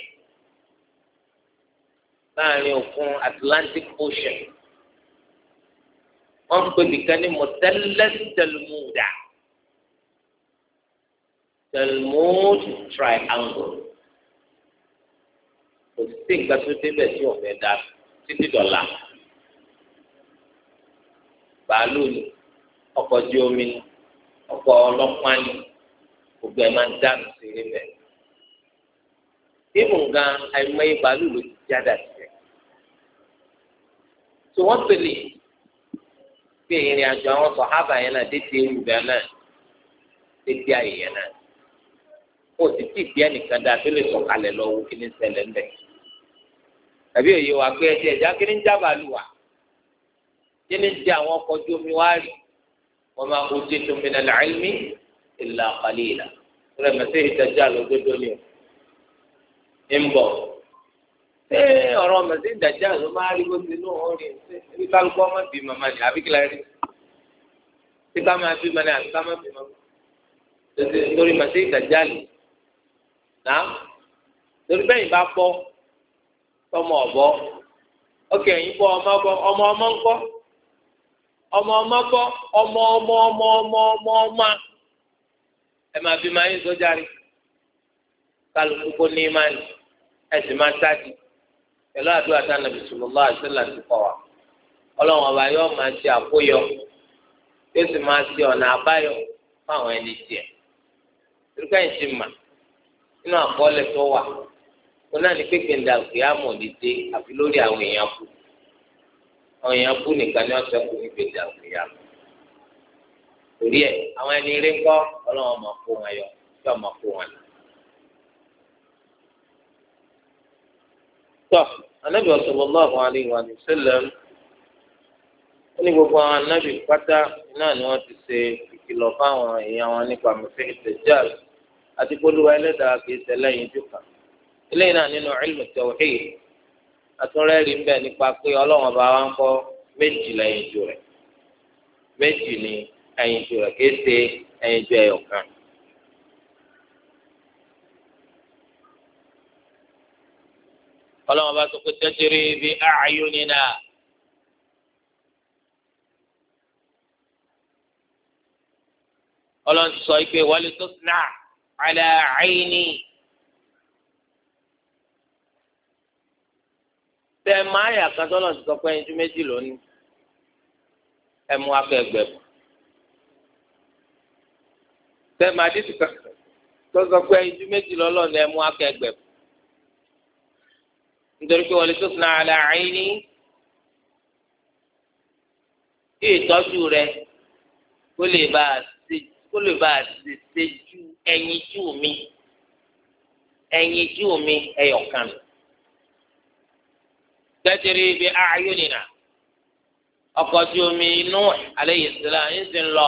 láàrin òkun Atlantic Ocean wọ́n ń pè nìkan ní Muthallath Talmuda Talmud Triangle. Kò sí nǹkan tó débẹ̀ tí ọ̀fẹ́ dá títí dọ̀là. Bàálù ni, ọkọ̀ ojú omi ni, ọkọ̀ ọlọ́pàá ni, gbogbo ẹ̀ máa ń dànù sí eré bẹ́ẹ̀. Ibù gan àìmọye bàálù ló ti jáde àtìlẹ̀. Tí wọ́n pèlè pé ìrìn àjò àwọn sọ̀hábà yẹn náà dédé ìrùbẹ̀ náà dédé àyè yẹn náà. Kò sì tí ì bí ẹnìkan dáa tó lè sọ̀kalẹ̀ lọ wo kí ní ṣẹlẹ̀ ńbẹ̀. Tàbí òye wa pé ẹjẹ ẹja kí ní ń jábàá lù wá kí ní ń jẹ àwọn ọkọ̀ ojú omi wá rí wa ma utitum min al-ilmi illa qalila rẹ̀ Masihi Dajjal lódodo ni o ń bọ̀ ṣé ọ̀rọ̀ Masihi Dajjal ló máa rí bó ti nù ọ́ rí ṣé kálukú ọmọ bí màmá ni àbí kílá rí ṣé ká máa bí màmá ni àbí ká máa bí màmá torí Masihi Dajjal náà torí bẹ́ẹ̀ bá bọ́ tọmọ ọ̀bọ ókè ẹ̀yin bọ́ ọmọ bọ́ ọmọ ọmọ ńkọ́ ọmọ ọmọ bọ́ ọmọ ọmọ ọmọ ọmọ ọmọ ọmọ ẹ máa fi máa yín sójà rí kálukú kó ní imáàlì ẹ sì máa sáàdì pẹ̀lú àdúrà tí Ànábì sallallahu alaihi wasallam ti kọ́ wa ọlọ́run ọba yóò máa ṣe àkóyọ yóò sì máa ṣe ọ̀nà àbáyọ fáwọn ẹni tiẹ̀ irúgbà yìí ti mà nínú àkọọ́lẹ̀ tó wà wọn náà ní pépè ń da òkèèyàmọ nídé àfi lórí àwọn èèyàn kù àwọn èèyàn kù nìkan ní ọ̀sẹ̀ kù ní pépè da òkèèyàmọ torí ẹ̀ àwọn ẹni eré ńkọ́ Ọlọ́run máa kó wọn yọ yóò máa kó wọn lọ. tọ́ Ànábì sallallahu alaihi wa sallam wọ́n ní gbogbo àwọn anábì pátá náà ni wọ́n ti ṣe ìkìlọ̀ fáwọn èèyàn wọn nípa Masihi Dajjal àti polówó ẹlẹ́dàá kìí ṣẹlẹ̀ yín jù kan. eléyìí náà nínú ilmu tawhid àtúnrẹ́rì ń bẹ nípa pé ọlọ́run ọba wa ń kọ́ méjì lẹ́yìn jù rẹ̀ méjì ni ẹ̀yìn jù rẹ̀ kìí ṣe ẹ̀yìn jù ẹ̀yọ̀ kan. ọlọ́run ọba sọ pé tajri bi a'yunina. ọlọ́run sọ pé wal tusna ala ayni. tẹ máa yà kan tọ́lọ̀ ti sọ pé ẹyin tó méjì lónìí ẹ mú akẹgbẹ́ bọ̀. tẹ máa dé ti kan tó sọ pé ẹyin tó méjì lọ́lọ́ ni ẹ mú akẹgbẹ́ bọ̀. nítorí pé wọlé tó sinà àlà àìní kí ìtọ́jú rẹ kó lè bá a ṣe kó lè bá a ṣe ṣe ju ẹyin jú mi ẹyin jú mi ẹyọkan mi. tajri bi a'yunina ọkọ̀ ojú omi Nuh alayhi salam ń sì ń lọ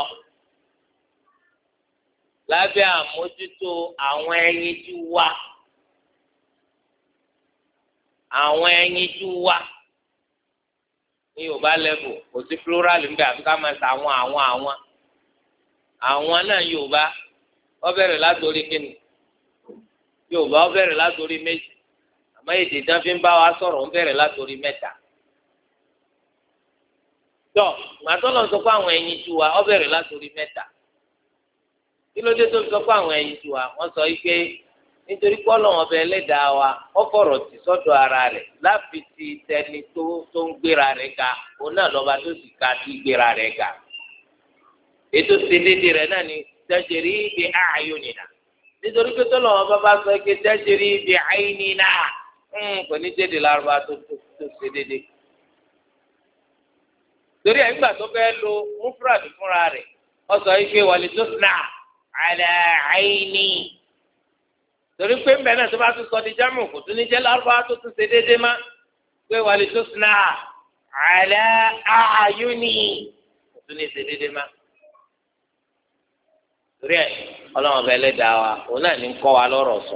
lábẹ́ àmójútó àwọn ẹyinjú wa àwọn ẹyinjú wa ní Yorùbá lẹ́bù kò sí plural ń bẹ àfi ká máa ta àwọn àwọn àwọn àwọn náà Yorùbá ó bẹ̀rẹ̀ látòrí kíni Yorùbá ó bẹ̀rẹ̀ látòrí méjì àmọ́ èdè tán fi ń bá wa sọ̀rọ̀ ó bẹ̀rẹ̀ látòrí mẹ́ta. tọ́ màtọ́lọ̀ sọ pé àwọn ẹyinjú wa ó bẹ̀rẹ̀ látòrí mẹ́ta kí ló dé tó sọ pé àwọn ẹyinjú wa wọ́n sọ yìí pé nítorí pọ́lọ́ wọn bẹ ẹlẹ́dàá wa ó fọ̀rọ̀ tì sọ́dọ̀ ara rẹ̀ láfi ti tẹni tó tó ń gbéra rẹ̀ ga òun náà lọ́ba tó sì ka ti gbéra rẹ̀ ga ètò ìṣedédé rẹ̀ náà ni tajri bi a'yunina nítorí pé tọ́lọ̀ wọn bá bá sọ pé tajri bi 'aynina kò ní dédé lárúbá tó tó tó ṣedédé torí ẹ̀ nígbà tó fẹ́ lo mufrad fúnra rẹ̀ ó sọ yìí pé wal tusna 'ala 'ayni torí pé mbẹ náà tó bá tún sọ di jámù kò tún ní jẹ́ lárúbá tó tún ṣe déédéé má pé wal tusna 'ala a'yuni kò tún ní ṣe déédéé má torí ẹ̀ ọlọ́run ọba ẹlẹ́dàá wa òun náà ní kọ́ wa lọ́rọ̀ sọ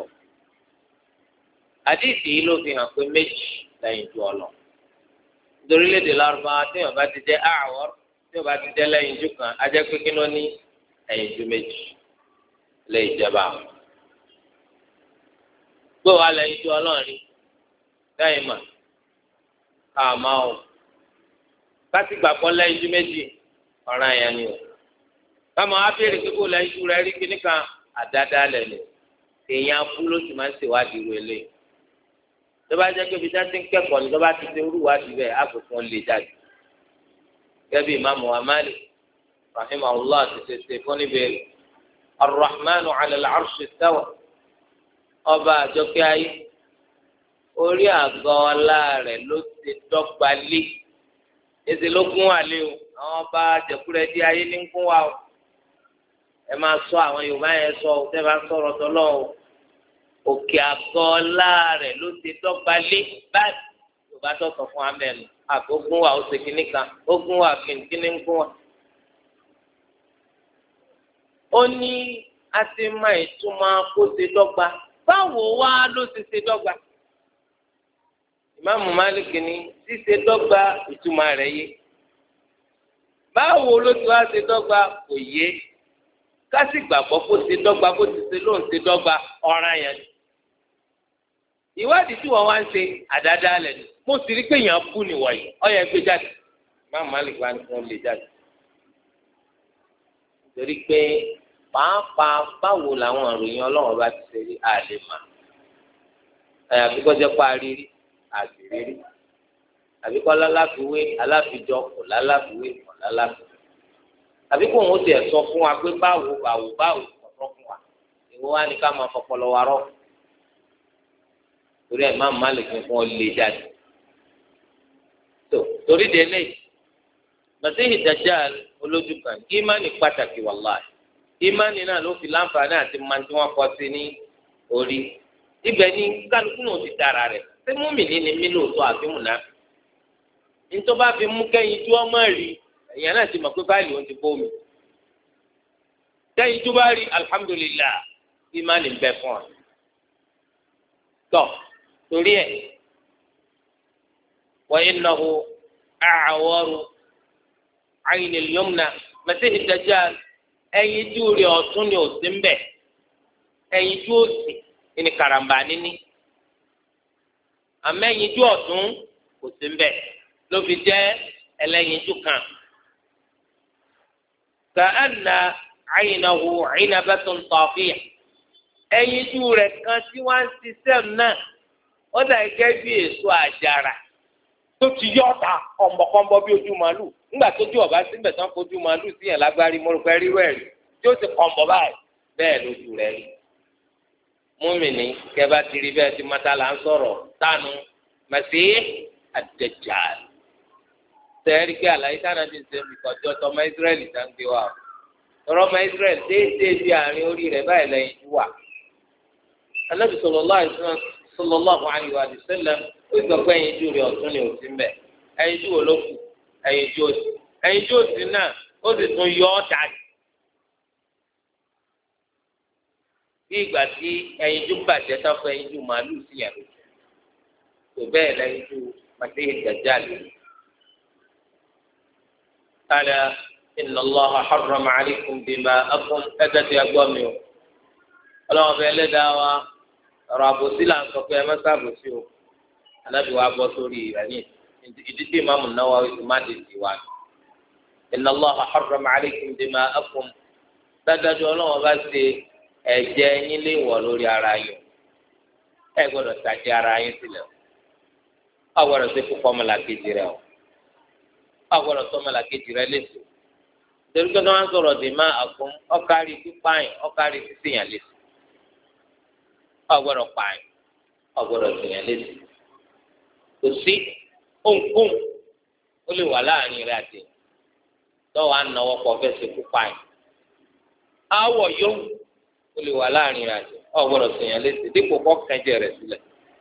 àdìsí yìí ló fi hàn pé méjì lẹ́yìn ju ọlọ nítorí lédè lárúbá tí yóò bá ti jẹ́ àwọ̀ tí yóò bá ti jẹ́ lẹ́yìn ju kan ajẹ́ pé kí ló ní ẹ̀yìn ju méjì lè jẹba gbé wa lẹ́yìn ju ọlọ́run rí lẹ́yìn mà káàmá o káti gbàgbọ́ lẹ́yìn ju méjì ọ̀ràn yẹn ni o káàmá abéèrè kíkó lẹ́yìn ju rẹ rí kíní kan àdáadáa lẹ́nu èèyàn abú ló sì máa ń ṣèwádìí ru eléyìí tó bá jẹ́ pé ibi tí wọ́n ti ń kẹ́kọ̀ọ́ ni tó bá ti ṣe olúwadìí bẹ́ẹ̀ àgùntàn lè jáde gẹ́gẹ́ bí ìmáàmù wa Malik rahimahullah ti ṣe ṣe fún níbẹ̀rẹ̀ arrahmanu ala al-arshi istawa ọba àjọkẹ́ ayé orí àgọ́ ọlá rẹ̀ ló ti dọ́gba lé èsì ló gún wa lé o àwọn ọba jẹ̀kúrẹ́ dí ayé ní gún wa o ẹ máa sọ àwọn Yorùbá yẹn sọ o tẹ́ bá sọ̀rọ̀ tọ́lọ́ o òkè àgọ́ ọlá rẹ̀ ló ti dọ́gba lé báyìí Yorùbá tó sọ fún amẹ́nu àti ó gún wa ó ṣe kínní kan ó gún wa kínní ń gún wa. ó ní a ti máa ìtumọ̀ kó ṣe dọ́gba báwo wá ló ti ṣe dọ́gba ìmáàmù Malik ní ṣíṣe dọ́gba ìtumọ̀ rẹ̀ yé báwo ló ti wá ṣe dọ́gba kò yé ká sì gbàgbọ́ kó ṣe dọ́gba bó ti ṣe lóun ṣe dọ́gba ọ̀ràn yẹn ìwádìí tí wọ́n wá ń ṣe àdáadáa lẹ̀ ní mo sì rí pé èèyàn kú nìwọ̀nyí ọ̀yà gbé jáde ìmáàmù Malik wá ní kí wọ́n lè jáde torí pé pàápàá báwo làwọn àròyìn ọlọ́run bá ti ṣe rí àlè mà àyàfi kọjá pa rírí àgbèrèrí àbí kọ́ láláfiwé aláfijọ́ kò láláfiwé kò láláfiwé àbí kò wọ́n ti ẹ̀ sọ fún wa pé báwo báwo báwo ọ̀rọ̀ fún wa ìwọ wa ni ká máa fọpọlọ wa rọ torí ẹ̀ máa má lè fi fún ọ lè jáde tó torí délé Masihi Dajjal olójú kan ìmánì pàtàkì wàláhì ìmánì náà ló fi láǹfààní àti máa tí wọ́n kọ sí ní orí ibẹ̀ ni kálukú náà ti dára rẹ̀ ṣé múmìnì ni mí lóòótọ́ àbí mùnáfì nítorí bá fi mú kẹ́yìn tí wọ́n máa rí èèyàn náà ti mọ̀ pé báyìí wọ́n ti bó mi kẹ́yìn tó bá rí alihamudulilayi ìmánì ń bẹ fún ọ tọ́ torí ẹ̀ wa innahu a'waru ayni al-yumna Masihi Dajjal ẹyin tí o rí ọ̀tún ni ò sí ń bẹ ẹyin tí o sì ní karambà níní àmọ́ ẹyin tí ọ̀tún kò sí ń bẹ ló fi jẹ́ ẹlẹ́yin tí kan ka'anna aynahu 'inabatun tafiyah ẹyin tí rẹ̀ kan tí wọ́n ń ṣiṣẹ́ náà ó dà gẹ́gẹ́ bí èso àjàrà tó ti yọ ọ̀tà kọ̀m̀bọ̀kọ̀m̀bọ̀ bí ojú màálù nígbà tó ju ọ̀bá síbẹ̀ tán fojú màálù sí yẹn lágbárí mọ́rùkọ́ ẹ̀rí wẹ̀rì tí ó ti kọ̀m̀bọ̀ báyìí bẹ́ẹ̀ lójú rẹ̀ rí. múmìnì kẹfà ti rí bẹ́ẹ̀ tí mata là ń sọ̀rọ̀ tánu Masih ad-Dajjal. Sẹ́ẹ̀rì kí àlàyé sáà náà ti ṣe ìkọjọ́ tọmọ Ísírẹ́lì tá ń gbé wa o. Tọrọ ọmọ Ísírẹ́lì déédéé bí àárín orí rẹ̀ báyìí lẹ́yìn tó wà. Ànábì sallallahu alaihi wa sallam ó sọ pé ẹyinjú rẹ̀ ọ̀tún ni òsín bẹ̀. Ẹyin jú wo ló kù? Ẹyin jú òsì. Ẹyin jú òsì náà ó sì tún yọ ọ́ dání. Bí ìgbà tí ẹyin jú bàjẹ́ tán fún ẹyin jú màálù sí yàrá. Tó bẹ́ẹ̀ lẹ́yìn jú Masih ad-Dajjal. Ala inna Allaha harrama alaykum dima'akum ẹ̀dá tí a gbọ́ mi o. Ọlọ́run bẹ́ẹ̀ lẹ́dàá wa ọ̀rọ̀ àbòsí là ń sọ pé ẹ má ṣàbòsí o. Ànábì wa bọ́ sórí ìrànì ìdí tí Ìmáàmù Nawawi ti má di ti wá. Inna Allaha harrama alaykum dima'akum dájú Ọlọ́run bá ṣe ẹ̀jẹ̀ yín léèwọ̀ lórí ara yín. Ẹ gbọ́dọ̀ tàjẹ́ ara yín sílẹ̀ o. Ọ gbọ́dọ̀ ṣe kókó ọmọlàkejì rẹ o. Ọ gbọ́dọ̀ sọ ọmọlàkejì rẹ léṣe. Torí pé wọ́n sọ̀rọ̀ dima'akum ọ̀kárí pípáyìn ọ̀kárí sísèyàn léṣe. Ọ gbọ́dọ̀ pààyàn ọ gbọ́dọ̀ síyàn léṣe. Kò sí ohunkóhun ó lè wà láàrin rẹ àti tọ́wọ́ ànáwó pọ̀ fẹ́ ṣe pípáyìn. Àwọ̀ yóò ó lè wà láàrin rẹ àti ọ gbọ́dọ̀ síyàn léṣe dípò kọ́ kẹjẹ rẹ sílẹ̀.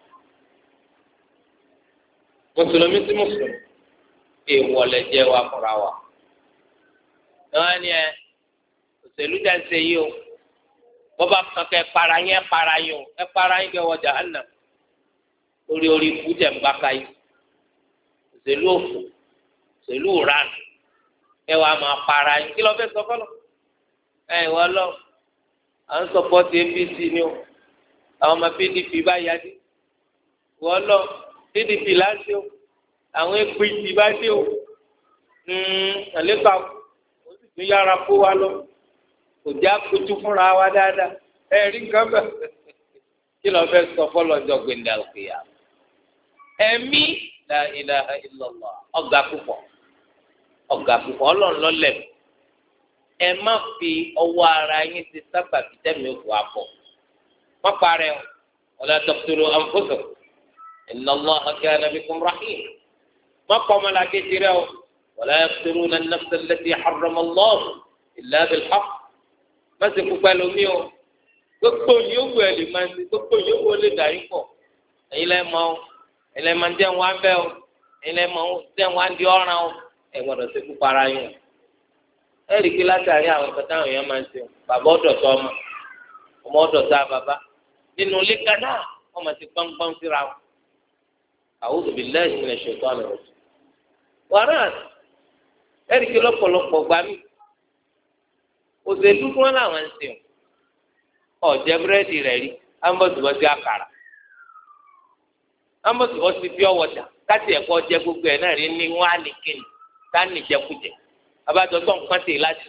Mùsùlùmí sí mùsùlùmí èèwọ̀ lẹ jẹ́ wa fúnra wa. Wọ́n ní ẹ òṣèlú jẹ́ ń ṣe yìí o. Bọ́bá kankan ẹ para yín ẹ para yín o ẹ para yín kẹ wọ jahannam. Orí orí ikú jẹ̀ ń bá ka yìí. Òṣèlú òfò òṣèlú ran ẹ wàá máa para yín kí ló fẹ́ sọ fọlọ́. Ẹ wọ́n lọ à ń sọpọ́tì A P C ni o àwọn ọmọ P D P bá yá dé. Wọ́n lọ P D P láti o àwọn èpè ìtì bá dé o àlékà ó sì tún yára kó wa lọ kò já kutu fúnra wa dáadáa ẹ rí nǹkan bẹ kí ló fẹ́ sọ fọlọ́jọ́ gbẹ̀ndà òkèèyà ẹ̀mí la ilaha illallah ọ̀gá púpọ̀ ọ̀gá púpọ̀ ọlọ́run lọ́lẹ̀ ẹ má fi ọwọ́ ara yín ti sábà fi tẹ́mi òkú àpọ̀ wọ́n parẹ́ o wala taqtulu anfusakum inna Allaha kana bikum rahim. ما قام لا كثيره ولا يقتلون النفس التي حرم الله إلا بالحق ما سيكون ميو gbogbo yòówù ẹ lè máa ṣe gbogbo yòówù ó lè darí pọ̀ ẹ̀yin lẹ mọ̀ ọ́ ẹ̀yin lẹ máa ń jẹ wọn abẹ o ẹ̀yin lẹ máa ń jẹ wọn di ọ̀ràn o ẹ gbọ́dọ̀ ṣe kú para yín o ẹ rí i pé látàrí àwọn ìfẹ́ táwọn èèyàn máa ń ṣe bàbá ọ̀dọ̀ tó ọmọ ọmọ ọ̀dọ̀ tó bàbá nínú ilé kaná wọn máa ti gbọngbọn síra wọn a'udhu billahi minash shaitani rajim wàrà ẹ̀rí kí lọ́pọ̀lọpọ̀ gbà mí òṣèlú tí wọ́n làwọn ń sìn ọ̀jẹ̀ búrẹ́dì rẹ̀ rí ambọ̀sibọ́sí àkàrà ambọ̀sibọ́sí pure water káti ẹ̀kọ́ jẹ gbogbo ẹ̀ náà rí ní wọ́n á ní kíni ká ní jẹkújẹ abájọ tó nǹkan tè láti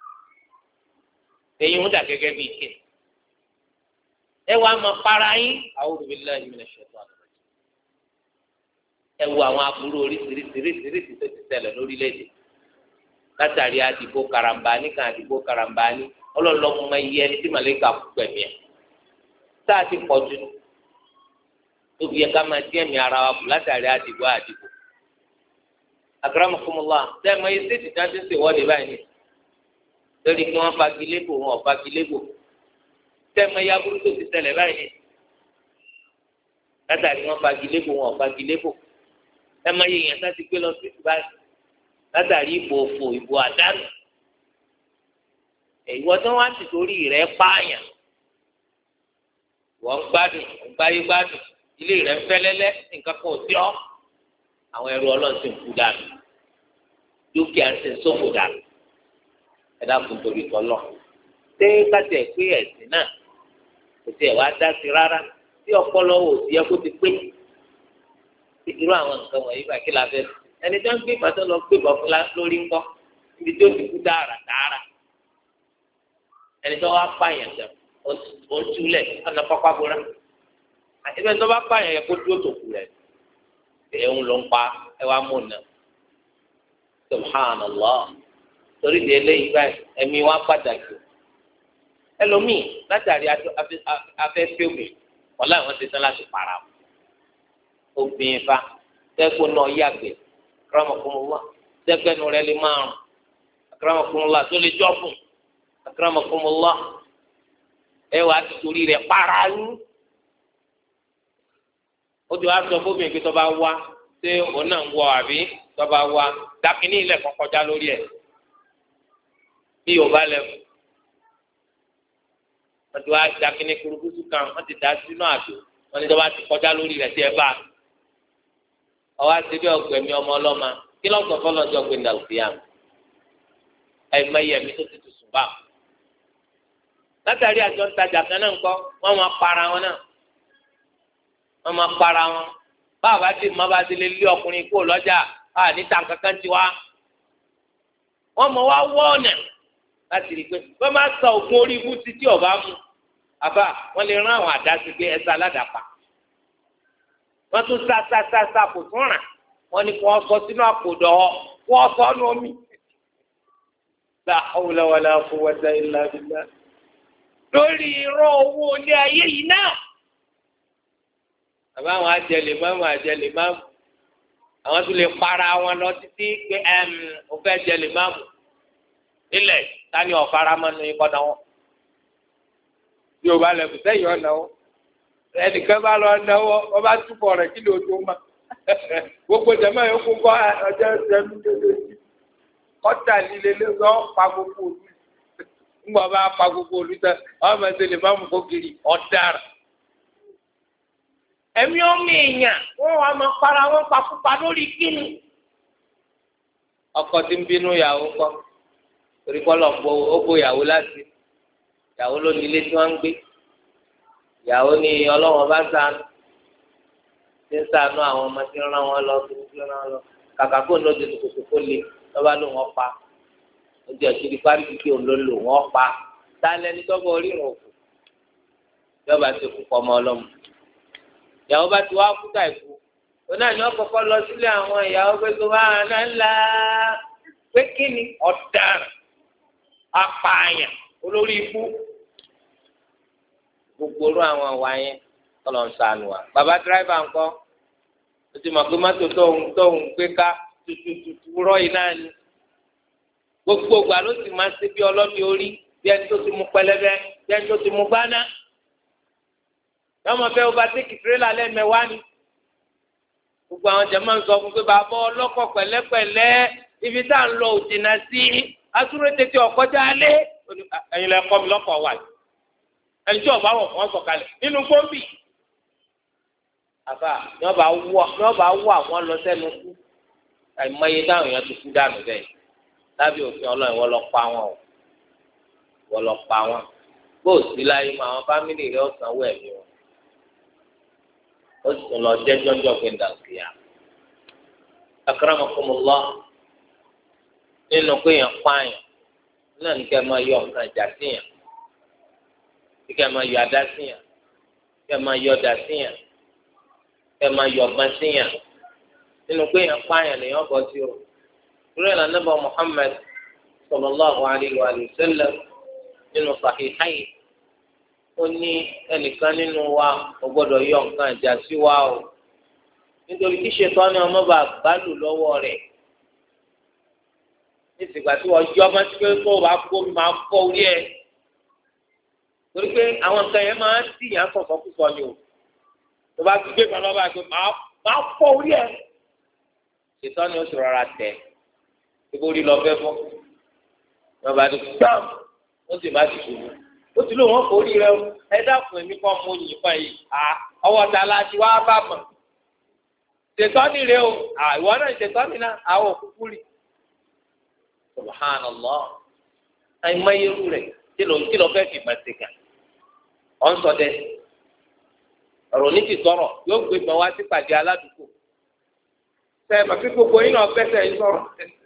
èyí ń dà gẹ́gẹ́ bíi kíni ẹ wàá máa para yín a'udhu billahi minash shaitani ẹ wo àwọn aburú oríṣiríṣiríṣiríṣi tó ti ṣẹlẹ̀ lórílẹ̀‐èdè látàrí àdìbò karambani kan àdìbò karambani ọlọ́lọ́mọ máa yẹ ẹni tí màlẹ́kà kú pẹ̀mí ẹ̀ tá a ti pọ̀ jù tóbi yẹ ká máa dín ẹ̀mí ara wa kù látàrí àdìbò àdìbò akramakumullah sẹ́ẹ̀ mọ iye tí wọ́n ti ń ṣèwọ́de báyìí lórí kí wọ́n fagilébò wọn ò fagilébò sẹ́ẹ̀ mọ iye aburú tó ti ṣẹlẹ̀ báyìí látàrí wọ́n fagilébò wọn ò fagilébò ẹ máa yẹ yẹn sáti gbé lọ sí ìgbà látàrí ìbò òfò ìbò àdánù ìwọ tó wá ti torí rẹ pààyàn wọ́n gbádùn gbáyé gbádùn ilé rẹ fẹ́lẹ́lẹ́ nǹkan kan ò sí ọ àwọn ẹrú Ọlọ́run ti ń kú dànù dúkìá ń ṣe sófò dànù ẹ dákun torí tọlọ ṣé kájẹ pé ẹ̀sìn náà kò tiẹ̀ wá dá sí rárá tí ọpọlọ ò sí ẹ kó ti pé irú àwọn nǹkan wọ̀nyí bá kí la fẹ́ ẹni tó ń gbé ìbátan lọ gbé ìbọn lórí ńkọ́ ibi tó ti kú dára dára ẹni tó wá pààyàn jẹ ó túlẹ̀ ọ̀nà pápá bóra ẹni tó bá pààyàn yẹ kó dúró tó kù rẹ̀ ẹ̀hún ló ń pa ẹ wá mú nà subhanallah torí di eléyìí báyìí ẹ̀mí wá pàtàkì ẹlòmíì látàrí afẹ́fẹ́ òmìn wọ́n láwọn ti tán láti para wọn. obìnrin fa tẹ́kọ̀ náà yàgbẹ́ akramakumullah tẹ́kẹ́nu rẹ̀ lè máa rùn akramakumullah tó lè jọ́fún akramakumullah ẹ wàá ti torí rẹ̀ para yín ó ti wá sọ fóbìnrin pé tó bá wá ṣé òun náà ń wọ àbí tó bá wá dákínní ilẹ̀ kan kọjá lórí ẹ̀ bí yorùbá lẹ́fù wọ́n ti wá dákínní kurukutu kan wọ́n ti dá sínú àdó wọ́n ní tó bá ti kọjá lórí rẹ̀ tí ẹ bá ọwọ́ àti bí ọgbẹ̀mí ọmọ ọlọ́mà kí lọ́sọ̀ fọlọ́jọ́ gbé nàìjíríà ẹ̀mọ iyẹ̀mí tó ti tùsùn bá látàrí àjọ ńtajà kan náà ńkọ́ wọ́n máa para wọn náà wọ́n máa para wọn báwa bá ti má bá ti lè lé ọkùnrin kó lọ́jà á níta kankan ti wá wọ́n mọ̀ wá wọ́ ọ̀nà láti rí i pé wọ́n máa sọ ògùn orí ibú títí ọ̀bá mu àbá wọ́n lè rán àwọn àdá sí pé ẹ̀sà aládàpá wọ́n tún sá sá sá sá kò tún rà wọ́n ní kí wọ́n sọ sínú àpò dọ̀ọ́ wọ́n sọ ọ́nù omi. La hawla wala quwwata illa billah. Lórí irọ́ owó ilé ayé yìí náà. Àbá àwọn àjẹlè máàmù àjẹlè máàmù. Àwọn tún lè para wọn lọ títí pé ẹm ò fẹ́ jẹlè máàmù. Ilẹ̀ tani ọ̀faramọ́nu ikọ̀ náà wọn. Bí o bá lẹ̀ kù sẹ́yìn ọ̀nà wọn. Ẹnìkan bá lọ náwó wọ́n bá túbọ̀ rẹ̀ kí ló tó ma. Gbogbo jẹ̀mọ́ yóò kó kọ́ ọjọ́ ìṣẹ́nu lélẹ́yìí. Kọ́tà líle ló pa gbogbo olú ńgbà bá pa gbogbo olú tẹ ọmọ ẹsẹ lè má mú kó kiri ọ̀daràn. ẹ̀mí ọmọ èèyàn wọ́n wà máa para wọn pakúpa lórí kíni. ọkọ tí ń bínú ìyàwó kọ torí kọ́ lọ bọ ó bó ìyàwó láti ìyàwó ló ní ilé tí wọ́n ń gbé ìyàwó ní ọlọ́wọ́n bá ṣàánú tí ń ṣàánú àwọn ọmọ tí ń rán wọn lọ tí ń rán wọn lọ kàkà kó ní ojú kòkòrò kó le lọ́ba ló wọ́n pa ojú ẹ̀sìn ní parí kíkí òun ló lò wọ́n pa tálẹ́ ní tọ́gbọ́ oríran òkú yọba ti kú pọ̀ ọmọ ọlọ́mọ ìyàwó bá ti wá kú ká ìkú òun náà ní wọ́n kọ́kọ́ lọ sílé àwọn ìyàwó pé tó bá hànà ńlá pé kí ni ọ̀daràn apààyàn olórí ikú gbogbo orú àwọn àwa yẹn kọ́lọ̀ ń sànù wa bàbá dírẹ́fà ńkọ́ o ti mọ̀ pé mọ́tò tóun tóun gbé ká tutututu rọ́ọ̀yì náà ni gbogbo ìgbà ló sì máa ń ṣe bí ọlọ́bì orí bí ẹni tó ti mú pẹlẹbẹ bí ẹni tó ti mú gbáná yọmọ fẹ́ overtake tirẹ́là lẹ́mẹ̀wá ni gbogbo àwọn jẹ́ máa ń sọ fún pé bàbá ọlọ́kọ̀ pẹ̀lẹ́pẹ̀lẹ́ ibi tá à ń lọ òjìnà sí asúré tètè ọ̀kọ́jà lé ẹ̀yin lẹ kọ́ mi lọ́kọ̀ wà ẹni tí ọba wọ̀ wọ́n sọ̀kalẹ̀ nínú gbòǹbì àbá ní ọba wọ àwọn lọ sẹ́nu kú àìmọye táwọn èèyàn ti kú dànù bẹ́ẹ̀ lábẹ́ òfin ọlọ́run wọ́n lọ pa wọn o wọ́n lọ pa wọn bóòsì láyé mọ àwọn fámìlì rẹ̀ ọ̀sán wọ̀ ẹ̀mí wọn ó sì tún lọ jẹ́jọ́ ńjọ́ pé ń dàgbìyà akramakumullah nínú pé èèyàn pààyàn náà ní kẹ́ máa yọ nǹkan ìjà síyàn ní kẹ́ máa yọ àdá síyàn kẹ́ máa yọ ọ̀dà síyàn kẹ́ máa yọ ọ̀gbọ́n síyàn nínú pé èèyàn pààyàn lèèyàn bọ́ sí o ìrú ẹ̀ lànà bá Muhammad sallallahu alayhi wa sallam nínú Sahihayn ó ní ẹnìkan nínú wa kò gbọ́dọ̀ yọ nǹkan ìjà sí wa o nítorí kí Ṣẹ̀tánì ọmọ bá gbádùn lọ́wọ́ rẹ̀ nísìgbà tí wọ́n yọ ọmọ tí tó o bá kó máa fọ́ orí ẹ̀ torí pé àwọn nǹkan yẹn máa ń tì yàn sọ̀sọ̀ kú sọ ni o tó bá gbé kan lọ́ba pé máa fọ́ orí ẹ̀ Ṣẹ̀tánì ó sì rọra tẹ̀ ibo rí lọ fẹ́ fọ́ lọ́ba tó gbàm ó sì má ti ṣubú ó ti lò wọ́n kò rí rẹ ẹ dákun èmi kọ́ mọ òyìn fún yìí ọwọ́ ta la ti wá bá mọ̀ Ṣẹ̀tánì rẹ o ìwọ náà Ṣẹ̀tánì náà àwọn òkúkú rí subhanallah àìmọyeru rẹ kí ló kí ló fẹ́ fi màsí kan ọ̀ ń sọ dẹ ọ̀rọ̀ ní ti sọ̀rọ̀ yóò gbé gbọ́n wá sí pàdé aládùúgbò sẹ́yìn màkì gbogbo yín náà fẹsẹ̀ yín sọ̀rọ̀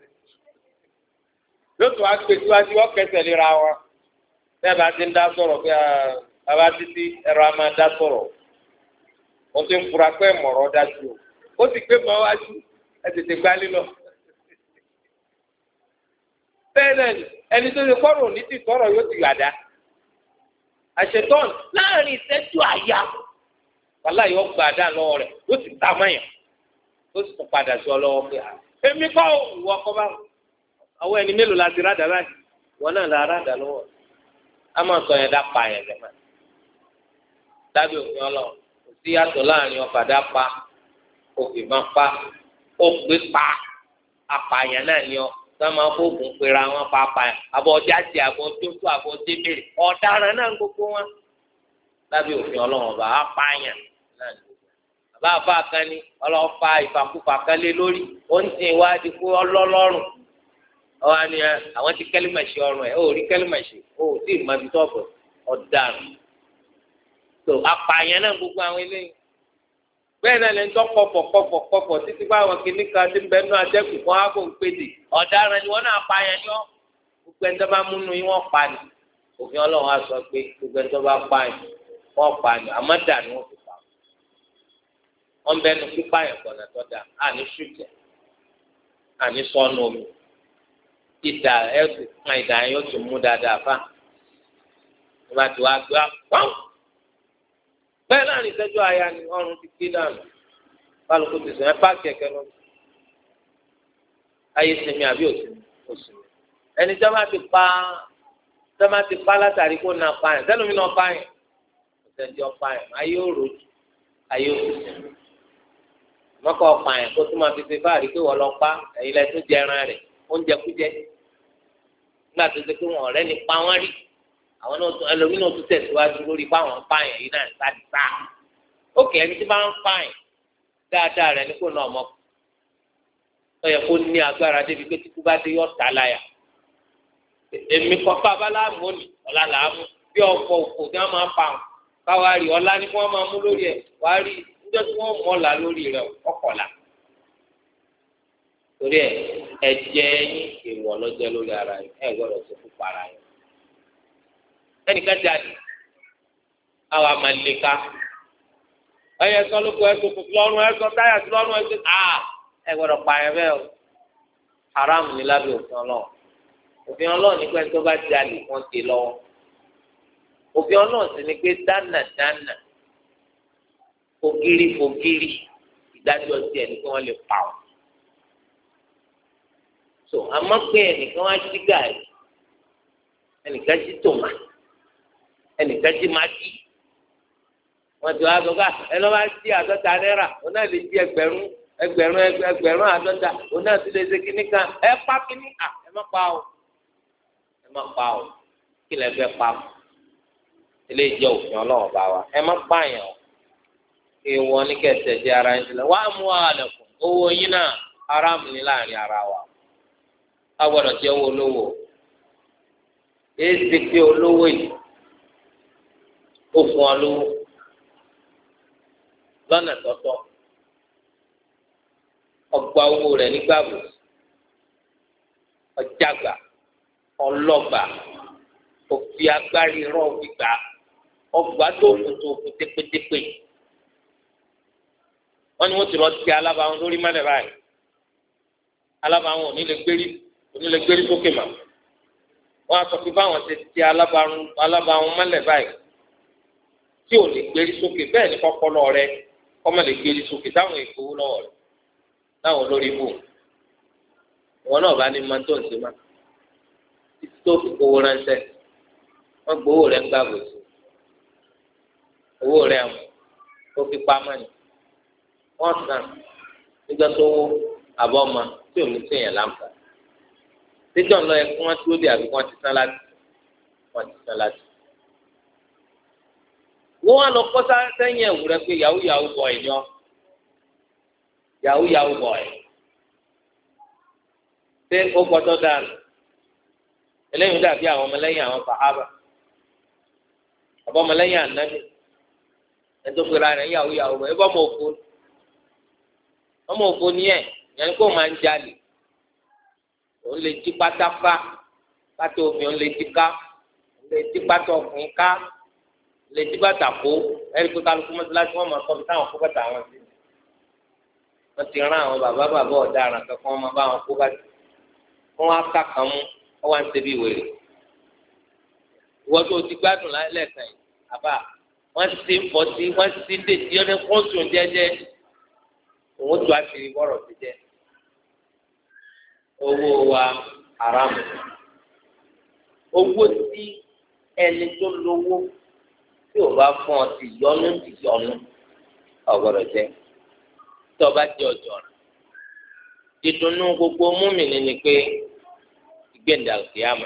yóò tún wá gbé síwájú wọ́n kẹsẹ̀ lera wọn bẹ́ẹ̀ bá ti ń dá sọ̀rọ̀ pé bàbá títí ẹ̀rọ a máa dá sọ̀rọ̀ wọ́n ti ń fura pé mọ̀rọ̀ dájú o ó sì gbé gbọ́n wájú ẹ tètè gbálé lọ. bẹ́ẹ̀ náà ẹni tó ṣe kọ́rọ̀ ní ti sọ̀rọ̀ yóò ti yàdá àṣetọ́n láàrin ìṣẹ́jú àyà wàhálà yóò gba àdá lọ́wọ́ rẹ̀ ó sì ta mọ́yàn ó sì tún padà sí ọ lọ́wọ́ pé èmi kọ́ ìwọ kọ́ bá àwọn ẹni mélòó la ti rádà báyìí wọn náà la rádà lọ́wọ́ a máa sọ yẹn dá pa yẹn lẹ́mọ̀ dábì òfin ọlọ́run kò sí yàtọ̀ láàrin ọ̀fadà pa òfin máa pa ó gbé pa apààyàn náà ni ọ sọ́mọ fóògùn pera wọn pàápàá yẹn àbọ̀ ọjà ti àbọ̀ tótó àbọ̀ débèrè ọ̀daràn náà gbogbo wọn dábì òfin ọlọ́run ọba apààyàn náà ni bàbá àfa kan ní ọlọ́fà ìfàkùfà kan lé lórí ó ń tì wádìí kó ọlọ́lọ́rùn ọwọ́ ni àwọn ti kẹ́límẹ̀ṣì ọrùn ẹ̀ ó rí kẹ́límẹ̀ṣì ó sì máa fi tọ́ọ̀bù ọ̀daràn tó apààyàn náà gbogbo àwọn eléyìí bẹ́ẹ̀ náà lè ń tọ́ kọ̀pọ̀ kọ̀pọ̀ kọ̀pọ̀ títí bá àwọn kìnnì kan ti ń bẹ́ẹ̀ nú adẹ́kùn fún ábò ń péde ọ̀daràn ni wọ́n náà apààyàn ni wọ́n gbogbo ẹni tó bá múnú yín wọ́n pa ni òfin ọlọ́run á sọ pé gbogbo ẹni tó bá pààyàn wọ́n pa ni àmọ́ dà ni wọ́n fi pa wọ́n bẹ́ẹ̀ nu pípààyàn kọ̀nà tó dà àní ṣùjẹ́ àní sọ́nù omi ìdá ẹ̀sùn kan ìdá yẹn yóò tún mú dáadáa fá ìgbà tí wàá gbé wá bẹ́ẹ̀ náà ní ìṣẹ́jú àyà ni ọrùn ti gbé dànù kálukú ti sùn ẹ páàkì ẹ̀kẹ́ lọ ayé sinmi àbí òsinmi òsinmi ẹni tí wọ́n bá ti pa tí wọ́n bá ti pa látàrí kó na pa yẹn sẹ́nu mi náà pa yẹn ìṣẹ́jú pa yẹn ayé òròjù ayé òsinmi mọ́kọ́ pa yẹn kó tún máa fi ṣe fáàrí pé wọ́n lọ pa ẹ̀yin lẹ́tún jẹran rẹ̀ oúnjẹ kújẹ nígbà tó ṣe pé wọn ọ̀rẹ́ ni pa wọ́n rí àwọn náà ẹlòmínú tún tẹ̀síwájú lórí fáwọn pààyàn yìí náà sáàdì sáà ókè ẹni tí bá ń pààyàn dáadáa rẹ̀ ní kó náà mọ̀ ọ yẹ kó ní agbára débi pé tí kú bá dé yọ ọ̀tá láyà èmi kọ́ bàbá láàmú òní ọ̀la làámú bí ọkọ̀ òkò tí wọ́n máa ń pa wọn káwá rí ọ̀la ni wọ́n máa mú lórí ẹ̀ wá rí níjọ́ tí wọ́n mọ̀ ọ̀la lórí rẹ̀ ọkọ̀la torí ẹ ẹ̀jẹ̀ yín èèwọ̀ lọ́jọ́ lórí ara yín ẹ gbọ́dọ̀ tó fún para yín ẹnìkan jáde àwọn amaleka ẹyẹ sọ lóko ẹsọ fúnfún lọ́rùn ẹsọ táyà sí lọ́rùn ẹsọ aa ẹ gbọ́dọ̀ pa ẹ bẹ́ẹ̀ o haram ní lábẹ́ òfin Ọlọ́run òfin Ọlọ́run ní pé tó bá jáde wọ́n ti lọ́wọ́ òfin Ọlọ́run sì ní pé dáná dáná fògiri fògiri ìdájọ́ tiẹ̀ ní kí wọ́n lè pa ọ́ so àmọ́ pé ẹnìkan wá jí gàrí ẹnìkan jí tòmá ẹnìkan jí májí wọ́n ti wá sọ ká ẹ lọ́ bá jí àádọ́ta náírà òun náà lè jí ẹgbẹ̀rún ẹgbẹ̀rún ẹgbẹ̀rún àádọ́ta òun náà ti lè ṣe kíní kan ẹ pa kíní à ẹ má pa o ẹ má pa o kí lẹ fẹ́ pa o eléyìí jẹ́ òfin Ọlọ́run bá wa ẹ má pààyàn o èèwọ̀ ní kẹsẹ̀ jẹ́ ara yín sílẹ̀ wàá mú àlẹ̀kùn owó yín náà haram ní láàrin ara wa agbọ́dọ̀ jẹ́ owó olówó èsì pé olówó yìí ó fún ọ lówó lọ́nà tọ́tọ́ ọgbà owó rẹ̀ nígbàgbọ ọjàgbà ọlọgbà òfin agbárí rọ gbígbà ọgbà tó kù tó kù tépétépé wọn ni wọn ti lọ ti alábàáwọn lórí mẹlẹ báyìí alábàáwọn ò ní lè gbérí onílé gbérí sókè mà wọn á sọ pé báwọn ṣe ti alábàárùn alábàárùn mọ́lẹ̀ báyìí tí ò lè gbérí sókè bẹ́ẹ̀ ni kọ́kọ́lọ́ rẹ kọ́mọ lè gbérí sókè táwọn èkó lọ́wọ́ rẹ táwọn olórí bò wọn náà bá ní máa tó ń ṣe má títí tó fi kówó ránṣẹ́ wọn gbowó rẹ ń gbàgbó sí owó rẹ àwọn tó fi pamọ́ ni wọn sàn nígbà tó wó àbọ̀ ọmọ tí ò ní sèyàn láǹfààní tẹjọ ń lọ yẹ kí wọn tó dé àbí wọn ti sán láti wọn ti sán láti. wọ́n wá lọ kọ́ sẹ́yìn ẹ̀wù rẹ pé yahoo yahoo boy ni ọ́ yahoo yahoo boy ṣé ó gbọ́dọ̀ dànù eléyìí dàbí àwọn ọmọlẹ́yìn àwọn sàhábà àbọ̀ ọmọlẹ́yìn ànábì ẹ̀tọ́ pera rẹ̀ yahoo yahoo boy ẹ bọ́ ọmọ òfò ọmọ òfò ni ẹ̀ yẹn kó máa ń jalè òun lè jí pátáká pátá omi òun lè jí ká òun lè jí pátá ọkùnrin ká lè jí bàtà kó ẹni pé kálukú mọ́tíláṣí wọn máa sọ bí táwọn kó bàtà wọn sí wọn ti rán àwọn bàbá bàbá ọ̀daràn kankan wọn máa bá wọn kó bàtà wọn wá ká kan mú wọn wá ń ṣe bí wèrè ìwọ tó ti gbádùn lẹ́ẹ̀kan yìí àbá wọ́n ti fọ́tí wọ́n ti dèjì ọ́nà kọ́sùn jẹ́jẹ́ òun tó àṣírí bọ́rọ̀ ti jẹ́ owó wa haramu owó tí ẹni tó lówó tí ò bá fún ọ ti yọnu ti yọnu ọgbọ́dọ̀ jẹ tí ọba jẹ ọjọ́ rẹ ìdùnnú gbogbo múmìnì ni pé ìgbéǹda òkè àmà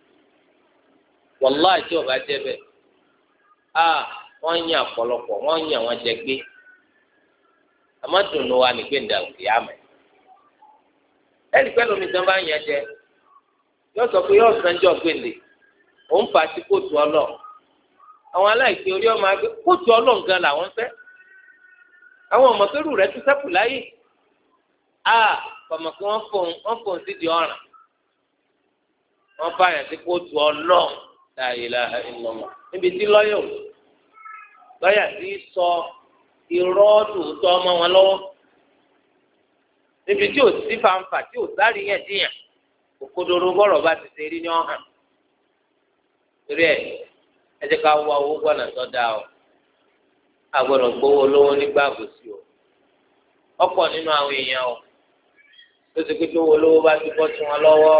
wàláì tí ọba jẹ bẹ́ẹ̀ a wọ́n yàn ọ̀pọ̀lọpọ̀ wọ́n yàn wọ́n jẹ gbé àmọ́ dùnnú wa ní ìgbéǹda òkè àmà ẹnì pẹ́ lómi tí wọ́n bá yàn jẹ yóò sọ pé yóò sanjọ́ gbèlè òun fà á sí kóòtù ọlọ́ àwọn aláìsí orí ọmọ agbé kóòtù ọlọ́ǹgan làwọn fẹ́ àwọn ọmọkẹ́rù rẹ̀ ti sẹ́kù láyé a kọ̀mọ̀ kí wọ́n fòun wọ́n fòun sí di ọ̀ràn wọ́n bá yàn sí kóòtù ọlọ́ọ̀ la ilaha illallah níbi tí lọ́yọ̀ lọ́yà ti sọ irọ́ tòótọ́ ọmọ wọn lọ́wọ́ níbi tí ò sí fanfà tí ò sáré yẹn díyàn òkodoro bọ́rọ̀ bá ti ṣe rí ní ọ̀hàn torí ẹ̀ ẹ jẹ́ ká wá owó gbọ́nà tó dáa o agbọ́dọ̀ gbowó lówó nígbà àbòsí o ọ̀pọ̀ nínú àwọn èèyàn o tó ti pé tó owó lówó bá ti bọ́ sí wọn lọ́wọ́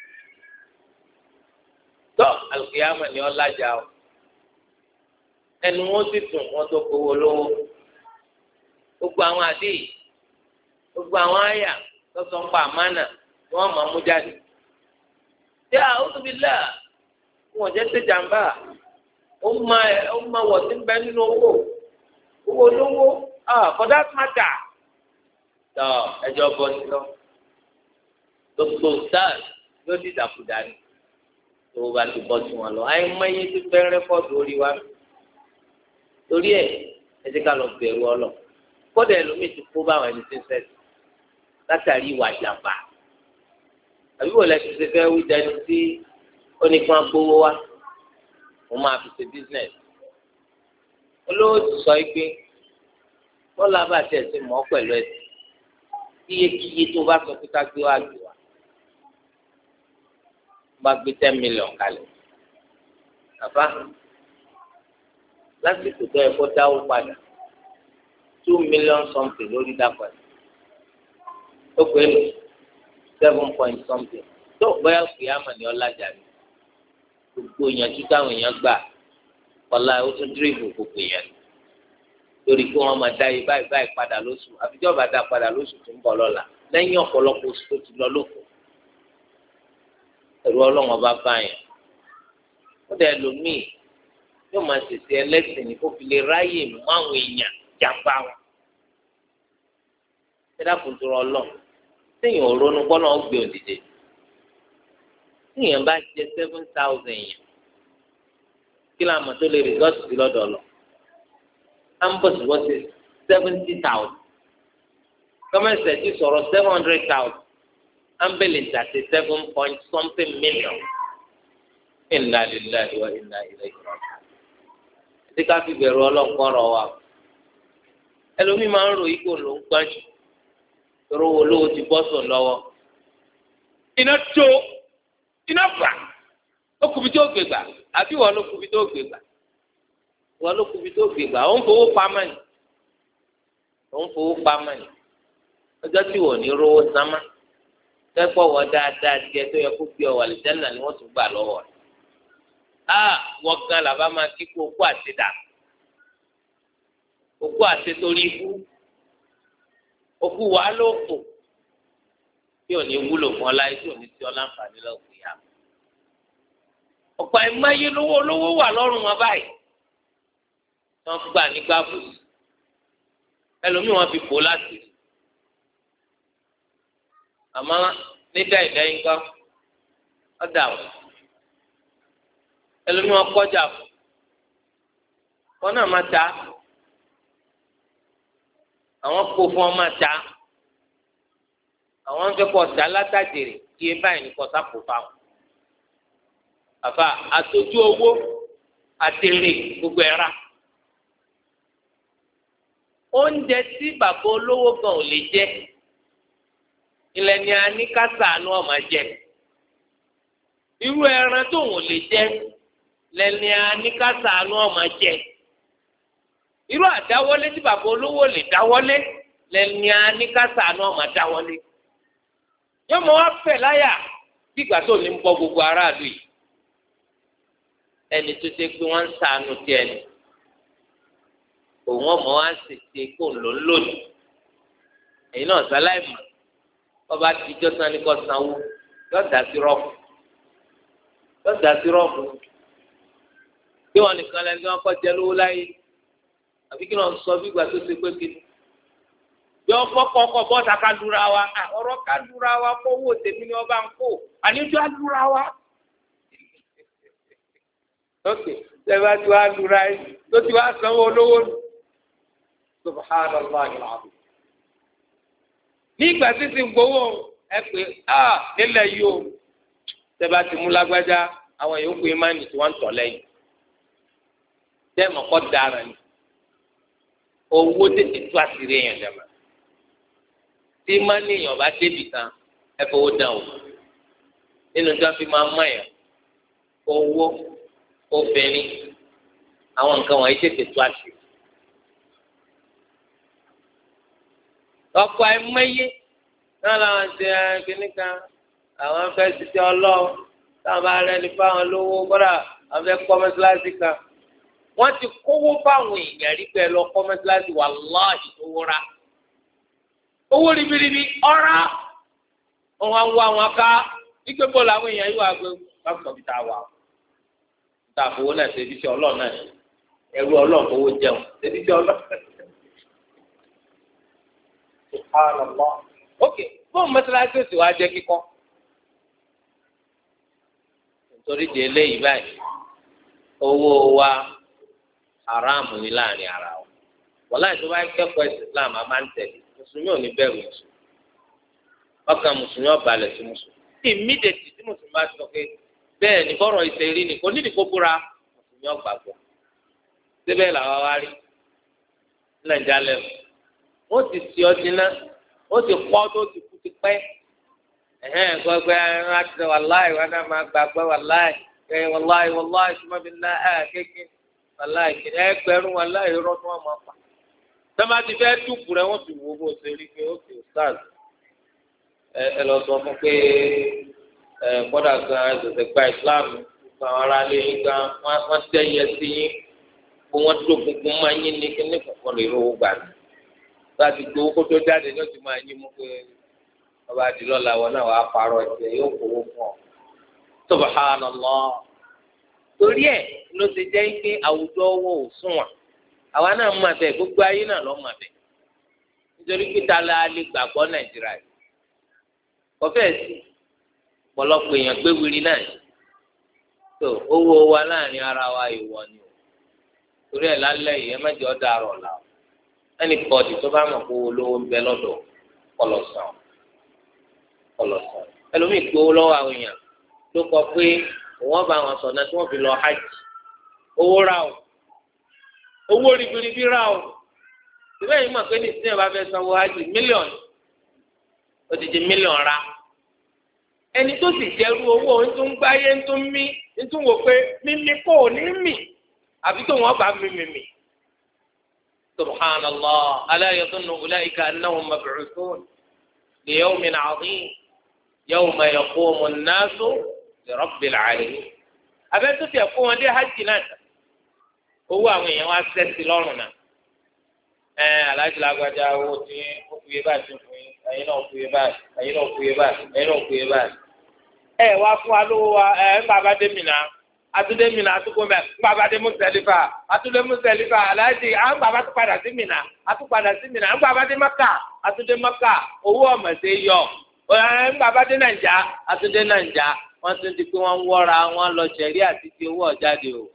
tó àlùkìyàmọ̀ ni ọ́ lájà o ẹnu wọn sì dùn wọn tó gbowó lówó gbogbo àwọn àdéhì gbogbo àwọn àyà lọ́sọ̀ ń pa àmánà ni wọ́n máa mú jáde tí a ó tóbi lẹ́à wọn jẹ́ ṣe jàmbá ó máa ó máa wọ̀ sí bẹ́ẹ̀ nínú owó owó lówó ah for that matter tọ ẹjọ́ bọ́ sí lọ gbogbo stars yóò di dàkúdà ni tó o bá ti bọ́ sí wọn lọ àyè mọ́yé tó fẹ́ rẹ́kọ̀dù orí wa torí ẹ̀ ẹ jẹ́ ká lọ bẹ̀rù ọ lọ kódà ẹlòmíì ti kó báwọn ẹni tí ń sẹ́sì látàrí ìwà jàmbá àbí wò lẹ́sìn ṣe fẹ́ wí dání sí oníkan gbowó wa mo máa fi ṣe business olówó ti sọ yìí pé bọ́lá bá tiẹ̀ sí mọ́ pẹ̀lú ẹ̀sìn kíyekíye tó bá sọ pé ká gbé wá gbé wá bá gbé ten million kalẹ̀ àbá lásìkò tó yẹ kó dáwó padà two million something lórí dápọ̀ ẹ̀ ó pé seven point something tó bóyá kìámà ni ọlájà ni gbogbo èèyàn tó táwọn èèyàn gbà ọ̀la ó tún dírìbù gbogbo èèyàn lórí kí wọ́n máa dá yìí báyìí báyìí padà lóṣù àfijọ́ bá dá padà lóṣù tó ń bọ̀ lọ́la lẹ́yìn ọ̀pọ̀lọpọ̀ oṣù tó ti lọ lóko ẹ̀rù ọlọ́wọ́n bá bá yẹn ó dẹ̀ lómìn yóò máa ṣèṣe ẹlẹ́sìn ní kó fi lè ráyè mú àwọn èèyàn jàmbá wọn ẹ dákun tó rọ ọlọ́run téèyàn ò ronú gbọ́nà ó gbé òdìdè téèyàn bá jẹ seven thousand yẹn kí ló àmọ́ tó lè rìsọ́ọ̀tì sí lọ́dọ̀ lọ à ń bọ̀ sí wọ́n ṣe seventy thousand gọ́mẹ̀sẹ̀ ti sọ̀rọ̀ seven hundred thousand ambulance àti seven point something million inna lillahi wa inna ilayhi raji'un ẹtí ká fi bẹ̀rù ọlọ́nkọ́rọ̀ wa ẹlòmíì máa ń ro ipò ló ń gbájú tọrọ wo lówó ti bọ́ sùn lọ́wọ́ iná tó iná fà ó kùbi tó gbé gbà àbí wọn ló kùbi tó gbé gbà wọn ló kùbi tó gbé gbà ó ń fowó pamọ́ ni ó ń fowó pamọ́ ni ọjọ́ tí wọ́n ní rówó sámá tẹ́pọ̀ wọ dáadáa díẹ̀ tó yẹ kó gbé ọ wà lè jẹ́nà ni wọ́n tún gbà lọ́wọ́ rẹ̀ á wọ́n gan làbá máa kí kó okó àti dà okó àti torí ikú okú wàá ló fò tí ò ní wúlò fún ọ láyé tí ò ní tí ọ láǹfààní lọ́kùnrin yá ọ̀pọ̀ ẹ̀máyé lówó lówó wà lọ́rùn wọn báyìí wọ́n gbà nígbà bòsí ẹlòmíì wọ́n fi bò láti àmọ́ nígbà ìdáyín kọ́ ọ̀dà wọn ẹlòmíì wọ́n kọjá fún wọn náà máa ta àwọn kó fún ọ máa ta àwọn ń fẹ́ kọ́ ọ̀tá látàjèrè kí ẹ báyìí ní kọ́ sápò fáwọn àfa àtọ́jú owó àtẹ̀lé gbogbo ẹ̀ rà oúnjẹ tí bàbá olówó gan ò lè jẹ ilẹ̀ ni a ní ká ṣàánú ọmọ jẹ irú ẹran tó ò lè jẹ lẹ́ni a ní ká ṣàánú ọmọ jẹ irú àdáwọlé tí bàbá olówó lè dáwọlé lẹ́ni aníkásá náà máa dáwọlé yóò mọ wá fẹ̀ láyà bí ìgbà tó ní ń bọ́ gbogbo aráàlú yìí ẹni tó ṣe pé wọ́n ń ṣàánú tiẹ̀ ni òun ọmọ wa ń ṣèṣe kó ń lò ń lòdì èyí náà sáláì mọ̀ ọba tíjọ́ sàn ní kò sanwó yóò dá sí rọ́ọ̀fù yóò dá sí rọ́ọ̀fù bí wọn nìkan lẹni tí wọn kọ́ jẹ lówó láyé àbí kí wọn sọ bí ìgbà tó ṣe pé kí ni yọ fọkọọkọ bọ́ọ̀tà ká lura wa ọ̀rọ̀ ká lura wa kówó tèmi ni wọ́n bá ń kó àníjọ́ á lura wa. ok ṣẹba tí wàá lura yìí tó ti wàá sanwó olówó nù subhanallah alazim. ní ìgbà tí ti ń gbowó ẹ pé ah nílẹ̀ yìí o ṣẹba ti mú lágbájá àwọn yòókù yìí máa ń tí wọ́n ń tọ̀ lẹ́yìn. dẹ́mọ̀ kọ́ dára ni owó tètè tú àṣírí èèyàn dẹ́mọ̀. tí mání èèyàn bá débì kan ẹ fowó dán o nínú tí wọn fi máa mọ èèyàn owó obìnrin àwọn nǹkan wọ̀nyí tètè tó àṣì. ọ̀pọ̀ àìmọye náà làwọn ṣe kínní kan àwọn fẹ́ẹ́ ṣiṣẹ́ ọlọ́run táwọn bá rẹ́ni fáwọn lówó gbọ́dọ̀ àwọn fẹ́ẹ́ kọ́ mọ́ṣáláṣí kan wọ́n ti kówó fáwọn èèyàn rí pẹ́ lọ kọ́ mọ́ṣáláṣí wàláhì tó wúra. owó ribiribi ọ̀rá wọn wá ń wá wọn ká ike bọ́ọ̀lù àwọn èèyàn yóò wá gbé bákan bí tá a wà tá a fowó náà ṣe ibi iṣẹ́ ọlọ́ọ̀ náà ẹrú ọlọ́ọ̀ fowó jẹun ṣe ibi iṣẹ́ ọlọ́ọ̀. ok fóònù mọ́sálásí òsì wa jẹ́ kíkọ́ nítorí di eléyìí báyìí owó wa haramu ní láàrin ara wa wọ́n láì tó bá kẹ́kọ̀ọ́ ẹ̀sìn Islam a máa ń tẹ̀lé mùsùlùmí ò ní bẹ̀rù mùsùlùmí ọkàn mùsùlùmí ọ̀balẹ̀ sí mùsùlùmí immediately tí mùsùlùmí bá sọ pé bẹ́ẹ̀ ni bọ́rọ̀ ìṣèrí ni kò nídìí kó búra mùsùlùmí ọ̀gbàgbọ́ síbẹ̀ làwọn wá rí nàìjíríà lẹ́nu wọ́n ti ti ọtí ná wọ́n ti pọ́ tó ti kú ti pẹ́ ẹ̀hẹ́n gbọ́gbẹ́ láti sọ wàláì wọn náà máa gbàgbọ́ wàláì ẹ̀ wàláì wàláì sùmọ́bí náà ẹ̀ kéèké wàláì ẹgbẹ̀rún wàláì rọ́ tí wọ́n máa pa tọ́ba ti fẹ́ dùkú rẹ̀ wọ́n ti wo bó ṣe rí pé ó ti stars ẹ ẹ lọ sọ fún pé ẹ gbọ́dọ̀ gan ẹsẹ̀sẹ̀ gba Islam gba àwọn ará ilé yín gan wọ́n tẹ̀yẹ sí yín kó wọ́n tó gbogbo máa yín ní kíní kankan lè rówó gbà ní. láti gbowó kó tó jáde ní oṣù máa yín mú pé ọba àdìlọ́la wọn náà wàá parọ́ ẹ̀sẹ̀ yóò kówó fún ọ. Subhanallah torí ẹ̀ ló ti jẹ́ pé àwùjọ owó ò sunwọ̀n àwa náà mọ̀ bẹ́ẹ̀ gbogbo ayé náà lọ́ mọ̀ bẹ́ẹ̀ nítorí pé ta la lè gbàgbọ́ Nàìjíríà yìí kọfẹ́ sí pọ̀lọpọ̀ èèyàn gbé wiri náà tó owó wa láàrin ara wa ìwọ ni o torí ẹ̀ lálẹ́ yìí ẹ mẹ́jọ dàrọ̀ ọ̀la o ẹnì bọ́ọ̀dì tó bá mọ̀ kó olówó ń bẹ lọ́dọ̀ kọlọ̀sán kọlọ̀sán ẹlòmíì gbowó lọ́wọ́ àwọn èèyàn ló kọ pé wọ́n bá wọn sọ̀nà tí wọ́n fi lọ hajj owó rà o owó ribiribi rà o ìbẹ́ yìí mọ̀ pé ní ìsìn ìbá fẹ́ sanwó hajj mílíọ̀nù ó ti di mílíọ̀nù ra ẹni tó sì jẹ́rú owó ń tún gbáyé ń tún mí ń tún wò pé mímí kò ní mì àbí tó wọ́n bá mímì mì subhanallah ala yadhunnu ulaika annahum mab'uthun li yawmin 'azim yawma yaqumu an-nasu li rabbil 'alamin abẹ́ tó tiẹ̀ kó wọn dé hajj náà owó àwọn èèyàn wá sẹ́sì lọ́rùn náà ẹ aláàjì lágbájá owó tí ó fi yé báyìí tó fún yín ẹ̀yin náà fi yé báyìí ẹ̀yin náà fi yé báyìí ẹ̀yin náà fi yé báyìí. ẹ wá fún wa lówó wa ẹ ń bàbá dé mìíràn àtúndé mìíràn àtúkò mẹ ń bàbá dé Mùsẹ̀lífà àtúndé Mùsẹ̀lífà aláàjì à ń bàbá tó padà sí mìíràn àtúpadà sí mìíràn ń bàbá dé Mẹ́kà àtúndé Mẹ́kà owó ọ̀mọ̀dé yọ ń bàbá dé Nàìjà àtúndé Nàìjà wọ́n tún di pé wọ́n ń wọ́ra wọn lọ sẹ̀rí àti ti owó ọ̀jáde o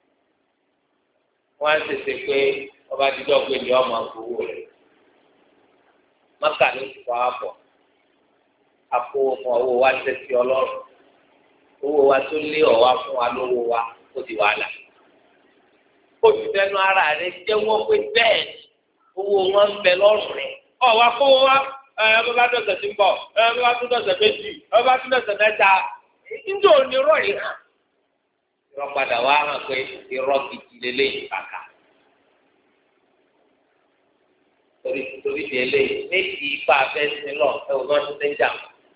wọ́n á tètè pé ọba dídọ́ pé ní ọmọ àgbòwò rẹ̀ Mẹ́kà ló ti fọ́ àpọ̀ àpò fún owó wa tẹ̀sí ọlọ́run owó wa tó lé ọ̀wá fún wa lówó wa ó di wàhálà ó ti fẹ́nu ara rẹ̀ jẹ́ wọ́n pé bẹ́ẹ̀ owó wọn ń bẹ lọ́rùn rẹ̀ ọ̀wá kó wa ẹ bá bá dọ̀sẹ̀ tí ń bọ̀ ẹ bá bá tún dọ̀sẹ̀ méjì ẹ bá tún dọ̀sẹ̀ mẹ́ta níjọ́ onírọ̀ yìí hàn irọ́ padà wá hàn pé irọ́ gidi lélẹ́yìn kàkà torí torí di eléyìí méjì ipa afẹ́ sí lọ ẹ wò lọ́n ti ń jà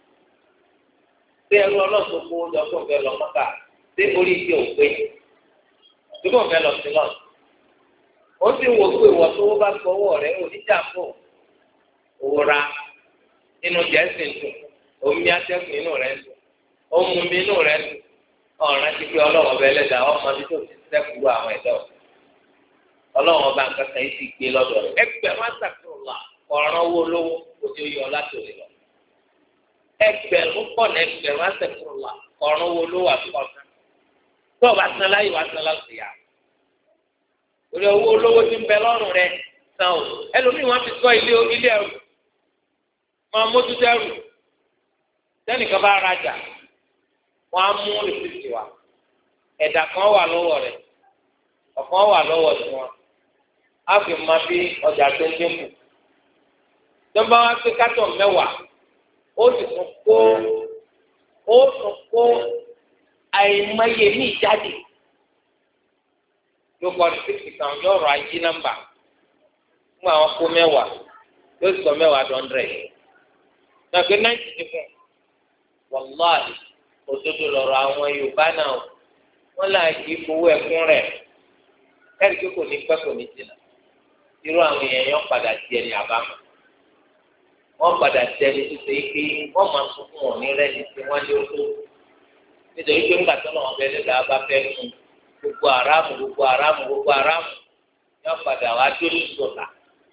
pé ẹrú ọlọ́sùn kó lọ fún ọ̀fẹ́ lọ mọ́ta dé orí ìdí òpé tó fún ọ̀fẹ́ lọ sí lọ. ó sì wò pé ìwọ tó bá gbọ́wọ́ rẹ̀ oníjà fún òwò ra nínú jẹ́sìn dùn omi atẹ́kùn inú rẹ̀ dùn omi mi inú rẹ̀ dùn ọ̀ràn ti pé ọlọ́wọ́ bẹ lẹ́dà ọmọ mi tó ti sẹ́kù àwọn ẹ̀dọ́ ọlọ́wọ́ bá nǹkan kan yìí ti gbé lọ́dọ̀ rẹ̀ ẹgbẹ́ wọn sàkóńlá ọ̀ràn owó lówó kò tí ó yọ látòlè lọ ẹgbẹ̀rún pọ̀nà ẹgbẹ̀rún sàkóńlá ọ̀ràn owó lówó àtúkọ̀tán tó o bá san láyé wàá san láti yá orí owó olówó ti ń bẹ lọ́rùn rẹ̀ san o ẹlòmíì wọn fi sọ ilé ilé ẹrù wọn mójútó ẹrù sẹ́nìkan bá rajà wọn á mú rìsíìtì wa ẹ̀dà kan wà lọ́wọ́ rẹ̀ ọ̀kan wà lọ́wọ́ tiwọn á fi máa bí ọjà tó ń dínkù tó bá wá pé kátọ̀ mẹ́wàá ó sì tún kó ó tún kó àìmọye ní ìjáde yóò kọ́ rìsíìtì kan yóò rọ ayé nọ́mbà fún àwọn kó mẹ́wàá yóò sọ mẹ́wàá dọ́ndrẹ̀ náà pé náìtì ti fún wàláhì òdodo lọ́rọ̀ àwọn Yorùbá náà wọ́n là kí fowó ẹkún rẹ̀ ẹ̀rí pé kò ní pẹ́ kò ní jìnnà irú àwọn èèyàn yẹn padà di ẹni àbámọ̀ wọ́n padà di ẹni tó ṣe é pé wọ́n máa sún fún wọn ní rẹ́ni tí wọ́n lé tó nítorí pé ńgbà tó náà wọn bẹ lẹ́dàá bá fẹ́ fún gbogbo aráàmù gbogbo aráàmù gbogbo aráàmù yóò padà wá dúró sọ̀tà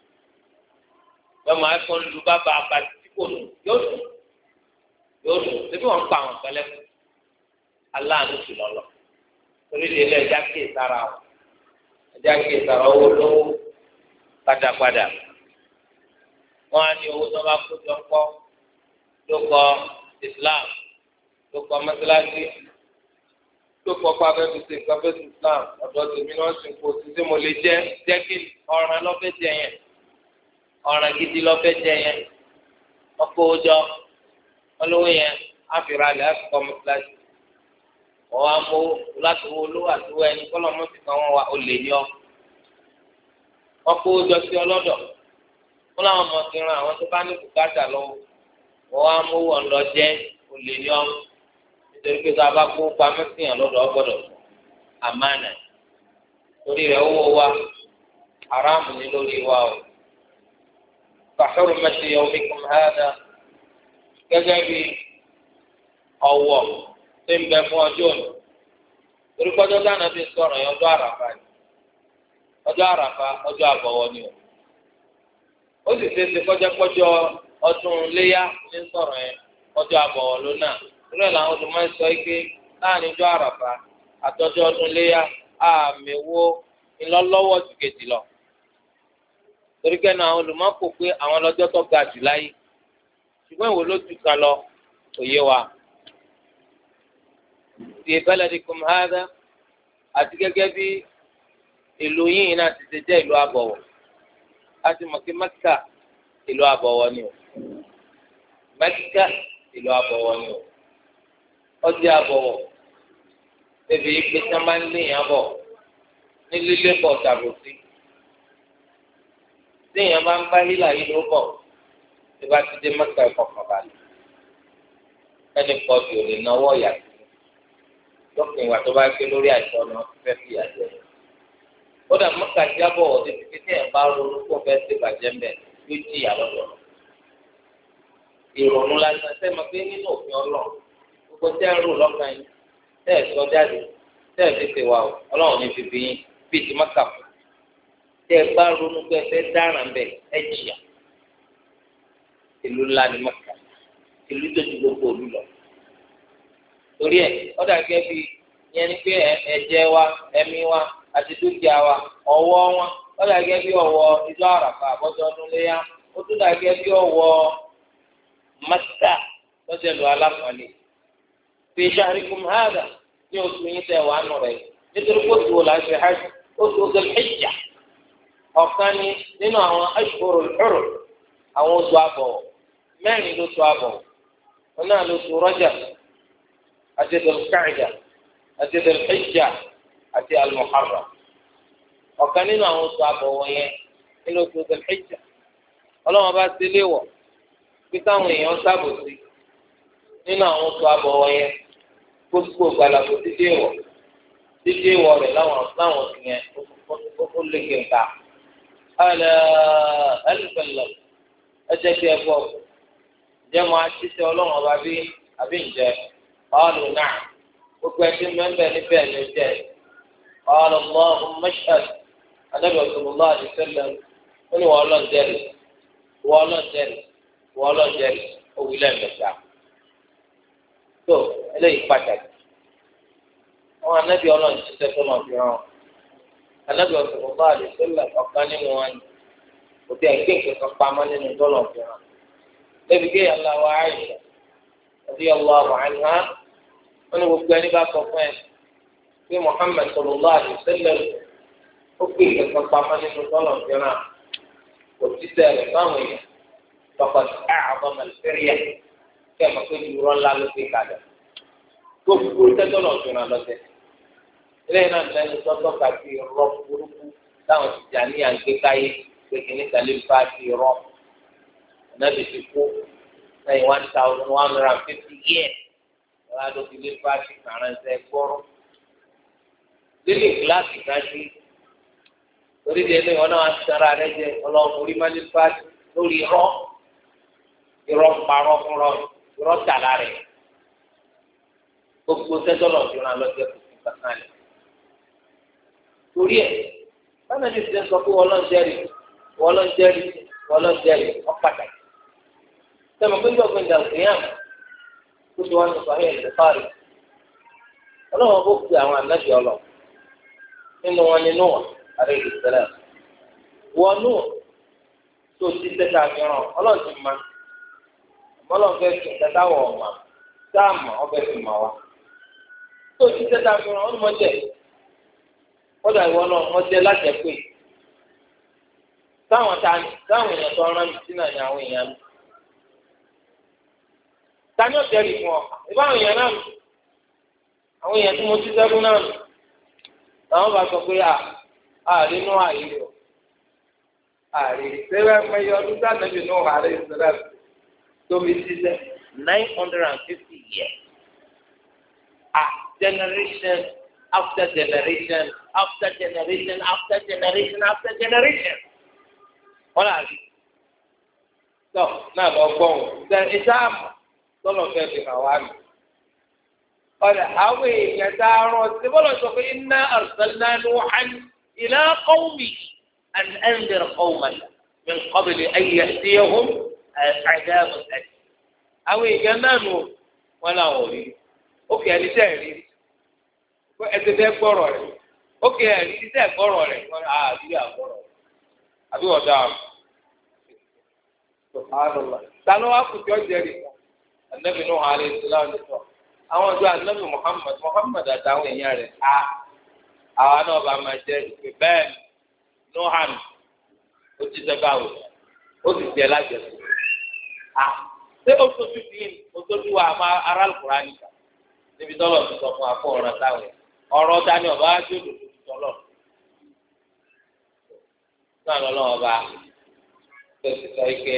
wọ́n máa fọ́n lu bàbá àbàtì tí kò nù yóò dùn yóò dùn síbí wọ́n ń pa àwọn pẹ̀lẹ́ fún aláàánú sí lọ́lọ́ torí ilé ẹja kí ìsara wọn ẹja kí ìsara owó lówó padàpadà wọn á ní owó tó bá kó jọ kọ́ ló kọ Islam ló kọ mọ́sálásí ló kọ kó abẹ́bí sí káfíńsì Islam ọ̀dọ́ tèmi náà sì ń kó títí mo lè jẹ́ jẹ́ kí ọ̀ràn lọ́fẹ́ jẹ yẹn ọ̀ràn gidi lọ́fẹ́ jẹ yẹn ọkọ̀ òjò olówó yẹn àfìrà alẹ́ àfikọ́ mọ́sálásí wọ́n á mú láti wo olówó àti wo ẹni kọ́lọ́ mọ́ sí kan wọ́n wá olè ní ọ. wọ́n kó jọ sí ọlọ́dọ̀ wọ́n láwọn ọmọ ti ran àwọn tó bá ní bùkátà lọ́wọ́ wọ́n á mú wọn lọ jẹ́ olè ní ọ. nítorí pé ká bá kó pamọ́ sí yàn lọ́dọ̀ ọgbọ́dọ̀ àmánà torí rẹ̀ owó wa haramu ní lórí wa o. ka hurmati yawmikum hada gẹ́gẹ́ bí ọwọ́ tó ń bẹ fún ọjọ́ òní torí kọjọ́ dáná fi sọ̀rọ̀ yẹn ọjọ́ àràfà ni ọjọ́ àràfà ọjọ́ àbọ̀wọ̀ ni o ó sì ṣe é ṣe kọjá kọjọ́ ọdún léyà ní sọ̀rọ̀ yẹn ọjọ́ àbọ̀wọ̀ ló náà torí ẹ̀ làwọn olùmọ̀ sọ pé láàrin ọjọ́ àràfà àtọ́jọ́ ọdún léyà àmì wo ńlọ́lọ́wọ́ ju kejì lọ torí kẹ́nu àwọn olùmọ̀ kò pé àwọn lọ́jọ́ tó ga jù láyé ṣùgbọ́n ìwò ló ju kan lọ òye wa. fi baladikum hada àti gẹ́gẹ́ bí ìlú yìí náà ti ṣe jẹ́ ìlú àbọ̀wọ̀ láti mọ̀ kí Mẹ́kà ìlú àbọ̀wọ̀ ni o Mẹ́kà ìlú àbọ̀wọ̀ ni o ọjọ́ àbọ̀wọ̀ bébí pé tí wọ́n bá ń léèyàn bọ̀ ní lílé bọ̀ tàbùsí léèyàn bá ń bá hílà yìí ló bọ̀ tí bá ti dé Mẹ́kà ẹ̀kọ́ kan balẹ̀ ẹnì kan bí ò lè náwó yàtọ̀ lọ́kùnrin ìwà tó bá gbé lórí àìsàn náà fẹ́ fi àjẹ. ó dà Mẹ́kà jábọ̀ ọ̀dẹ títí tí ẹ̀ bá ronú kó fẹ́ ṣe bàjẹ́ mbẹ́ yóò jí ìyá lọ́dọ̀. ìrònú lásán tẹ́ mọ̀ pé nínú òfin ọlọ́run gbogbo tẹ́ ń rò lọ́kàn yín tẹ́ ẹ̀ sọ jáde tẹ́ ẹ̀ fi ṣe wà ó ọlọ́run ní fífi yín bíi ti Mẹ́kà fún. tẹ́ ẹ bá ronú pé ẹ fẹ́ dáràn mbẹ́ ẹ jìyà. ìlú ńlá ni Mẹ́kà ìlú tó ju gbogbo òlu lọ torí ẹ ọdọ àgbẹ̀ bíi yẹn ni pé ẹ̀jẹ̀ wa ẹ̀mí wa àti dúkìá wa ọwọ́ wọn ọdọ àgbẹ̀ bíi ọwọ́ ìjọ àràfà àbọ̀dọ̀ ọdún léyà ó tún dàgbẹ̀ bíi ọwọ́ Mẹ́kà lọ́jọ́ lu aláfọ̀lẹ́ fi shahrikum hada ní oṣù yín tẹ̀ wà nù rẹ̀ nítorí pé oṣù wo là ń ṣe hajj oṣù Dhul-Hijjah ọ̀kan ni nínú àwọn ashhurul hurum àwọn oṣù àbọ̀wọ̀ mẹ́rin lóṣù àbọ̀wọ̀ wọn náà lóṣù Rajab àti Dhul-Qa'dah àti Dhul-Hijjah àti Al-Muharram ọ̀kan nínú àwọn oṣù àbọ̀wọ̀ yẹn nínú oṣù Dhul-Hijjah ọlọ́wọ́n bá ti léwọ̀ pé káwọn èèyàn sábòsí nínú àwọn oṣù àbọ̀wọ̀ yẹn gbogbo gbàlàbò dídé wọ̀ dídé wọ̀ rẹ̀ láwọn láwọn oṣù yẹn ó léke nǹka. alẹ́ ẹlẹ́fẹ̀lẹ́ ẹjẹ́ tí ẹ gbọ́ jẹ́ mọ́ àṣìṣe ọlọ́wọ́n bá bí àbí ǹjẹ́ ọ̀ọ́lù náà gbogbo ẹtí mẹ́mbẹ́ níbẹ̀ ló jẹ́ ọ̀ọ́lù mọ́ọ̀hún mẹ́ṣẹ́d anábì sallallahu alaihi wasallam ó ní wọ́n ọlọ́ọ̀jẹ́rì wọ́n ọlọ́ọ̀jẹ́rì wọ́n ọlọ́ọ̀jẹ́rì ó wí lẹ́ẹ̀mẹ́ta. tó eléyìí pàtàkì àwọn anábì ọlọ́ọ̀jẹ́ ṣiṣẹ́ tó máa fi hàn anábì sallallahu alaihi wasallam ọ̀kan nínú wọn ni kò tí a gbé nǹkan pamọ́ nínú tọ́lọ̀ fi hàn lẹ́bi gé yàrá wa Àìṣà radiyallahu anha wọn ni gbogbo ẹni bá sọ fún ẹ pé Muhammad sallallahu alaihi wasallam ó gbé nǹkan pamọ́ nínú tọ́lọ̀ fi hàn kò tí sẹ́rẹ̀ fáwọn èèyàn tọkọ àbọ̀mọ̀ fẹ́rẹ́yà kí ẹ̀ mọ̀ pé ìrọ̀ ńlá ló gbé kalẹ̀ gbogbo tẹ́tọ́lọ̀ fi hàn lọ́tẹ̀ eléyìí náà lẹ́nu tọ́tọ́ kàti rọ burúkú táwọn ti jà ní àgbékáyé pé kìíní kàlẹ́ bá ti rọ ẹ̀nàbì ti kú lẹ́yìn one thousand one hundred and fifty years wọ́n á lọ sí ilé bá ti kàránṣẹ́ gbọ́rọ́ lílè kíláàsì kan sí torí di ẹni wọn náà wá sara rẹ jẹ ọlọ́run orí máa ní bá lórí irọ́ irọ́ parọ́ fún rọ irọ́ tàlà rẹ gbogbo sẹ́jọ́ fi ràn lọ́jọ́ kò sí kankan lẹ̀. torí ẹ̀ báyìí ní ti sọ pé wọ́n lọ́n jẹ́rì wọ́n lọ́n jẹ́rì wọ́n lọ́n jẹ́rì wọ́n pàtàkì. sẹ́mi pé ní ọ̀gbìn dàgbìyàn kó ti wá ní sọ ayé ìlú fáàrí. ọlọ́run ó pe àwọn ànábì ọlọ nínú wọn nínú wọn àrẹ ìṣẹ̀lẹ̀ wọn nù tó ti tẹ́tà mìíràn ọlọ́run ti ma ọlọ́run fẹ́ fi tẹ́tà wọ̀ ọ̀ mà dáàmà ọbẹ̀ fi mà wá tó ti tẹ́tà mìíràn ọlọ́mọdé kódà ìwọ náà wọ́n jẹ́ lájẹpé táwọn tani táwọn èèyàn tó rán mi sínú àyà àwọn èèyàn mi tani ó jẹ́rìí fún ọ ìbá àwọn èèyàn náà àwọn èèyàn tí mo ti sẹ́gun náà làwọn bá sọ pé à àrínú àyè o àrí sẹ́wẹ́ mẹ́yọ ọdún sànẹ́bí náà àrẹ ìṣẹ̀lẹ̀ tóbi ṣiṣẹ́ nine hundred and fifty years ah generation after generation after generation after generation after generation wọ́n là rí tọ́ náà lọ gbọ́n o ṣe ìṣáàmù tọ́lọ̀ fẹ́ fi hàn wá mi. ọ̀dà àwọn èèyàn tá a rán ṣe bọ́lá sọ pé inna arsalna Nuhan ila qawmihi an anzir qawmaka min qabli an ya'tiyahum adhabun alim. àwọn èèyàn náà nù wọn làwọn ò rí ókè ẹni tẹ́ ẹ̀ rí ẹsẹ̀ tẹ́ gbọ́rọ̀ rẹ̀ ókè ẹni tẹ́ gbọ́rọ̀ rẹ̀ wọn á rí àgbọ̀rọ̀ àbí wọ́n dáa tani wàá kùtì ọ̀jẹ̀rì anabi Nuh alayhi salam ní sọ àwọn ọjọ́ anabi Muhammad Muhammad àtàwọn èèyàn rẹ̀ a àwọn náà bá máa jẹ́ ìpè bẹ́ẹ̀ Nuhan ó ti sẹ́ báwo ó ti tẹ̀ lájẹsọ a ṣé o tó ti fi o tó ti wà á máa ara lùkùrá nìkà níbi tọ́lọ̀ ti sọ fún akọ ọ̀rọ̀ táwọn ọ̀rọ̀ dání ọba á dúró lòdì tọ́lọ̀ náà lọ́lọ́wọ́ bá tó ti sọ ike.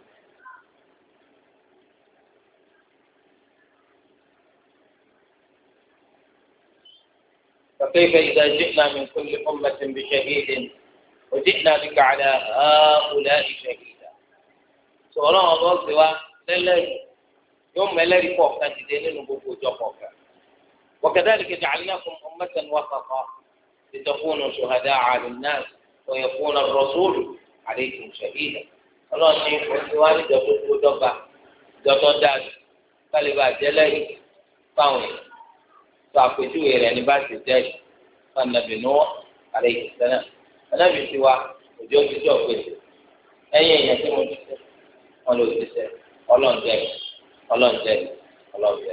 فكيف إذا جئنا من كل أمة بشهيد وجئنا بك على هؤلاء شهيدا سؤال الله سوى لله يوم ملاري فوق تجدين نبوة جفوكا وكذلك جعلناكم أمة وسطا لتكونوا شهداء على الناس ويكون الرسول عليكم شهيدا الله نيكم سوى جفوكا جفا جفا داج كالبا جلائي فاوين sàpèjúwe rẹ̀ ní bá ti jẹ́ Ànábì Nuh alayhi salam Ànábì tí wa òjò òjò pèsè ẹ̀yìn èèyàn tí mo ti sẹ́ wọn ló ti sẹ́ ọlọ́ọ̀jẹ́ ọlọ́ọ̀jẹ́ ọlọ́ọ̀jẹ́.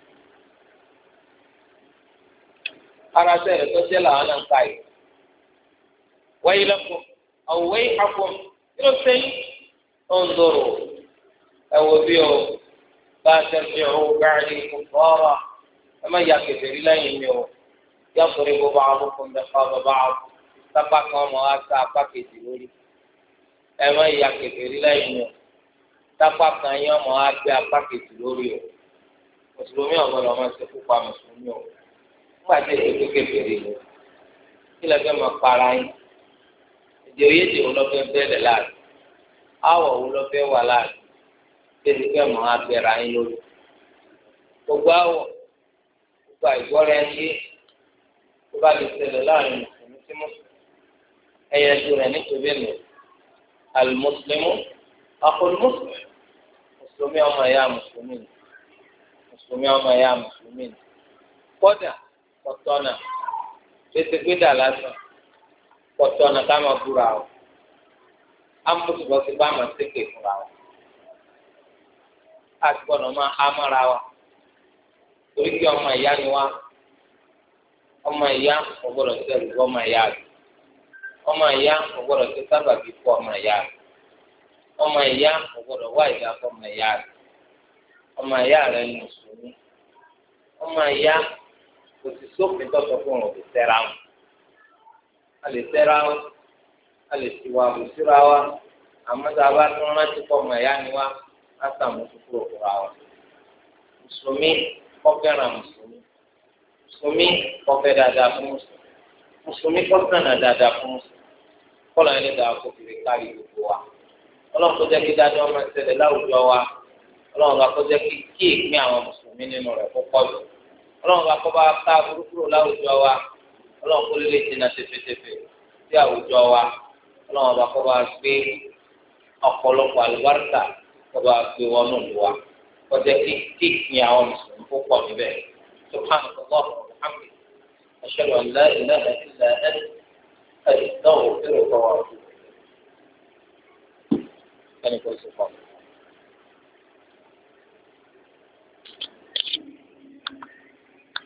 ara sẹ́yìn tó jẹ́ làwọn náà ń ká yìí waylakum aw wayhakum kí ló sẹ́yìn ó ń dòrò ẹ̀wọ̀ bí o bá a ṣe fi ọ̀hún báyìí kò fọ́ọ̀rọ̀. أما يا كثير لا يميو يضرب بعضكم بقاب بعض سبق وما سبق كثير ẹ má ya kékeré lẹ́yìn o tápá kan yín ọmọ wa gbé apá kejì lórí o mùsùlùmí ọ̀gbọ́dọ̀ máa ṣe kópa mùsùlùmí o nígbà tí èdè kékeré lọ kí lè fẹ́ máa para yín èdè òyìnbó wo lọ fẹ́ bẹ́ẹ̀ láàrin áwọ̀ wo lọ fẹ́ wà láàrin tẹ́lẹ̀ fẹ́ máa bẹ̀rẹ̀ yín lórí gbogbo áwọ̀ gbogbo àìgbọ́ra ẹni tó bá lè ṣẹlẹ̀ láàrin mùsùlùmí sí mùsùlùmí ẹ̀yẹ tó rẹ̀ nítorí mi almuslimu akul muslim mùsùlùmí ọmọ ẹ̀yà mùsùlùmí mùsùlùmí ọmọ ẹ̀yà mùsùlùmí kódà kọ̀tọ́nà tètè gbéra lásán kọ̀tọ́nà ká máa búra o amúsùlùmí bá máa sékè fúnra o àti gbọ́dọ̀ máa hámára wa torí kí ọmọ ìyá ni wá ọmọ ìyá kò gbọ́dọ̀ sẹ́rù ọmọ ìyá rẹ̀ ọmọ ìyá kò gbọ́dọ̀ ṣe sábàbí fún ọmọ ìyá rẹ̀ ọmọ ìyá kò gbọ́dọ̀ wá ìyá fún ọmọ ìyá rẹ̀ ọmọ ìyá rẹ̀ ní mùsùlùmí ọmọ ìyá kò sì sófin tó sọ fún òun lè tẹ́ra wọn a lè tẹ́ra wọn a lè tiwa àbùsíra wa àmọ́ tá a bá tún rántí fún ọmọ ìyá ni wá á sàmójú kúrò fúnra wọn mùsùlùmí kò fẹ́ràn mùsùlùmí mùsùlùmí kò fẹ́ dáadáa fún mùsùlùmí mùsùlùmí kò sànà dáadáa fún mùsùlùmí kọ́lọ̀ ẹni dáa kó fi lè kárí gbogbo wa ọlọ́run tó jẹ́ kí dáadáa ọmọ ìṣẹ̀lẹ̀ láwùjọ wa ọlọ́run bá kó jẹ́ kí kí ìpín àwọn mùsùlùmí nínú rẹ̀ kó pọ̀ jù ọlọ́run bá kó bá ká burúkú láwùjọ wa ọlọ́run kó lè dènà tẹfẹtẹfẹ sí àwùjọ wa ọlọ́run bá kó bá gbé ọ̀pọ̀lọpọ̀ àlùbáríkà kó bá gbé wọnú ìlú wa kó jẹ́ kí kí ìpín àwọn mùsùlùmí kó pọ̀ níbẹ̀ subhanallah alhamdulilayi ashhadu an la ilaha illa anta astaghfiruka wa atubu ilayk.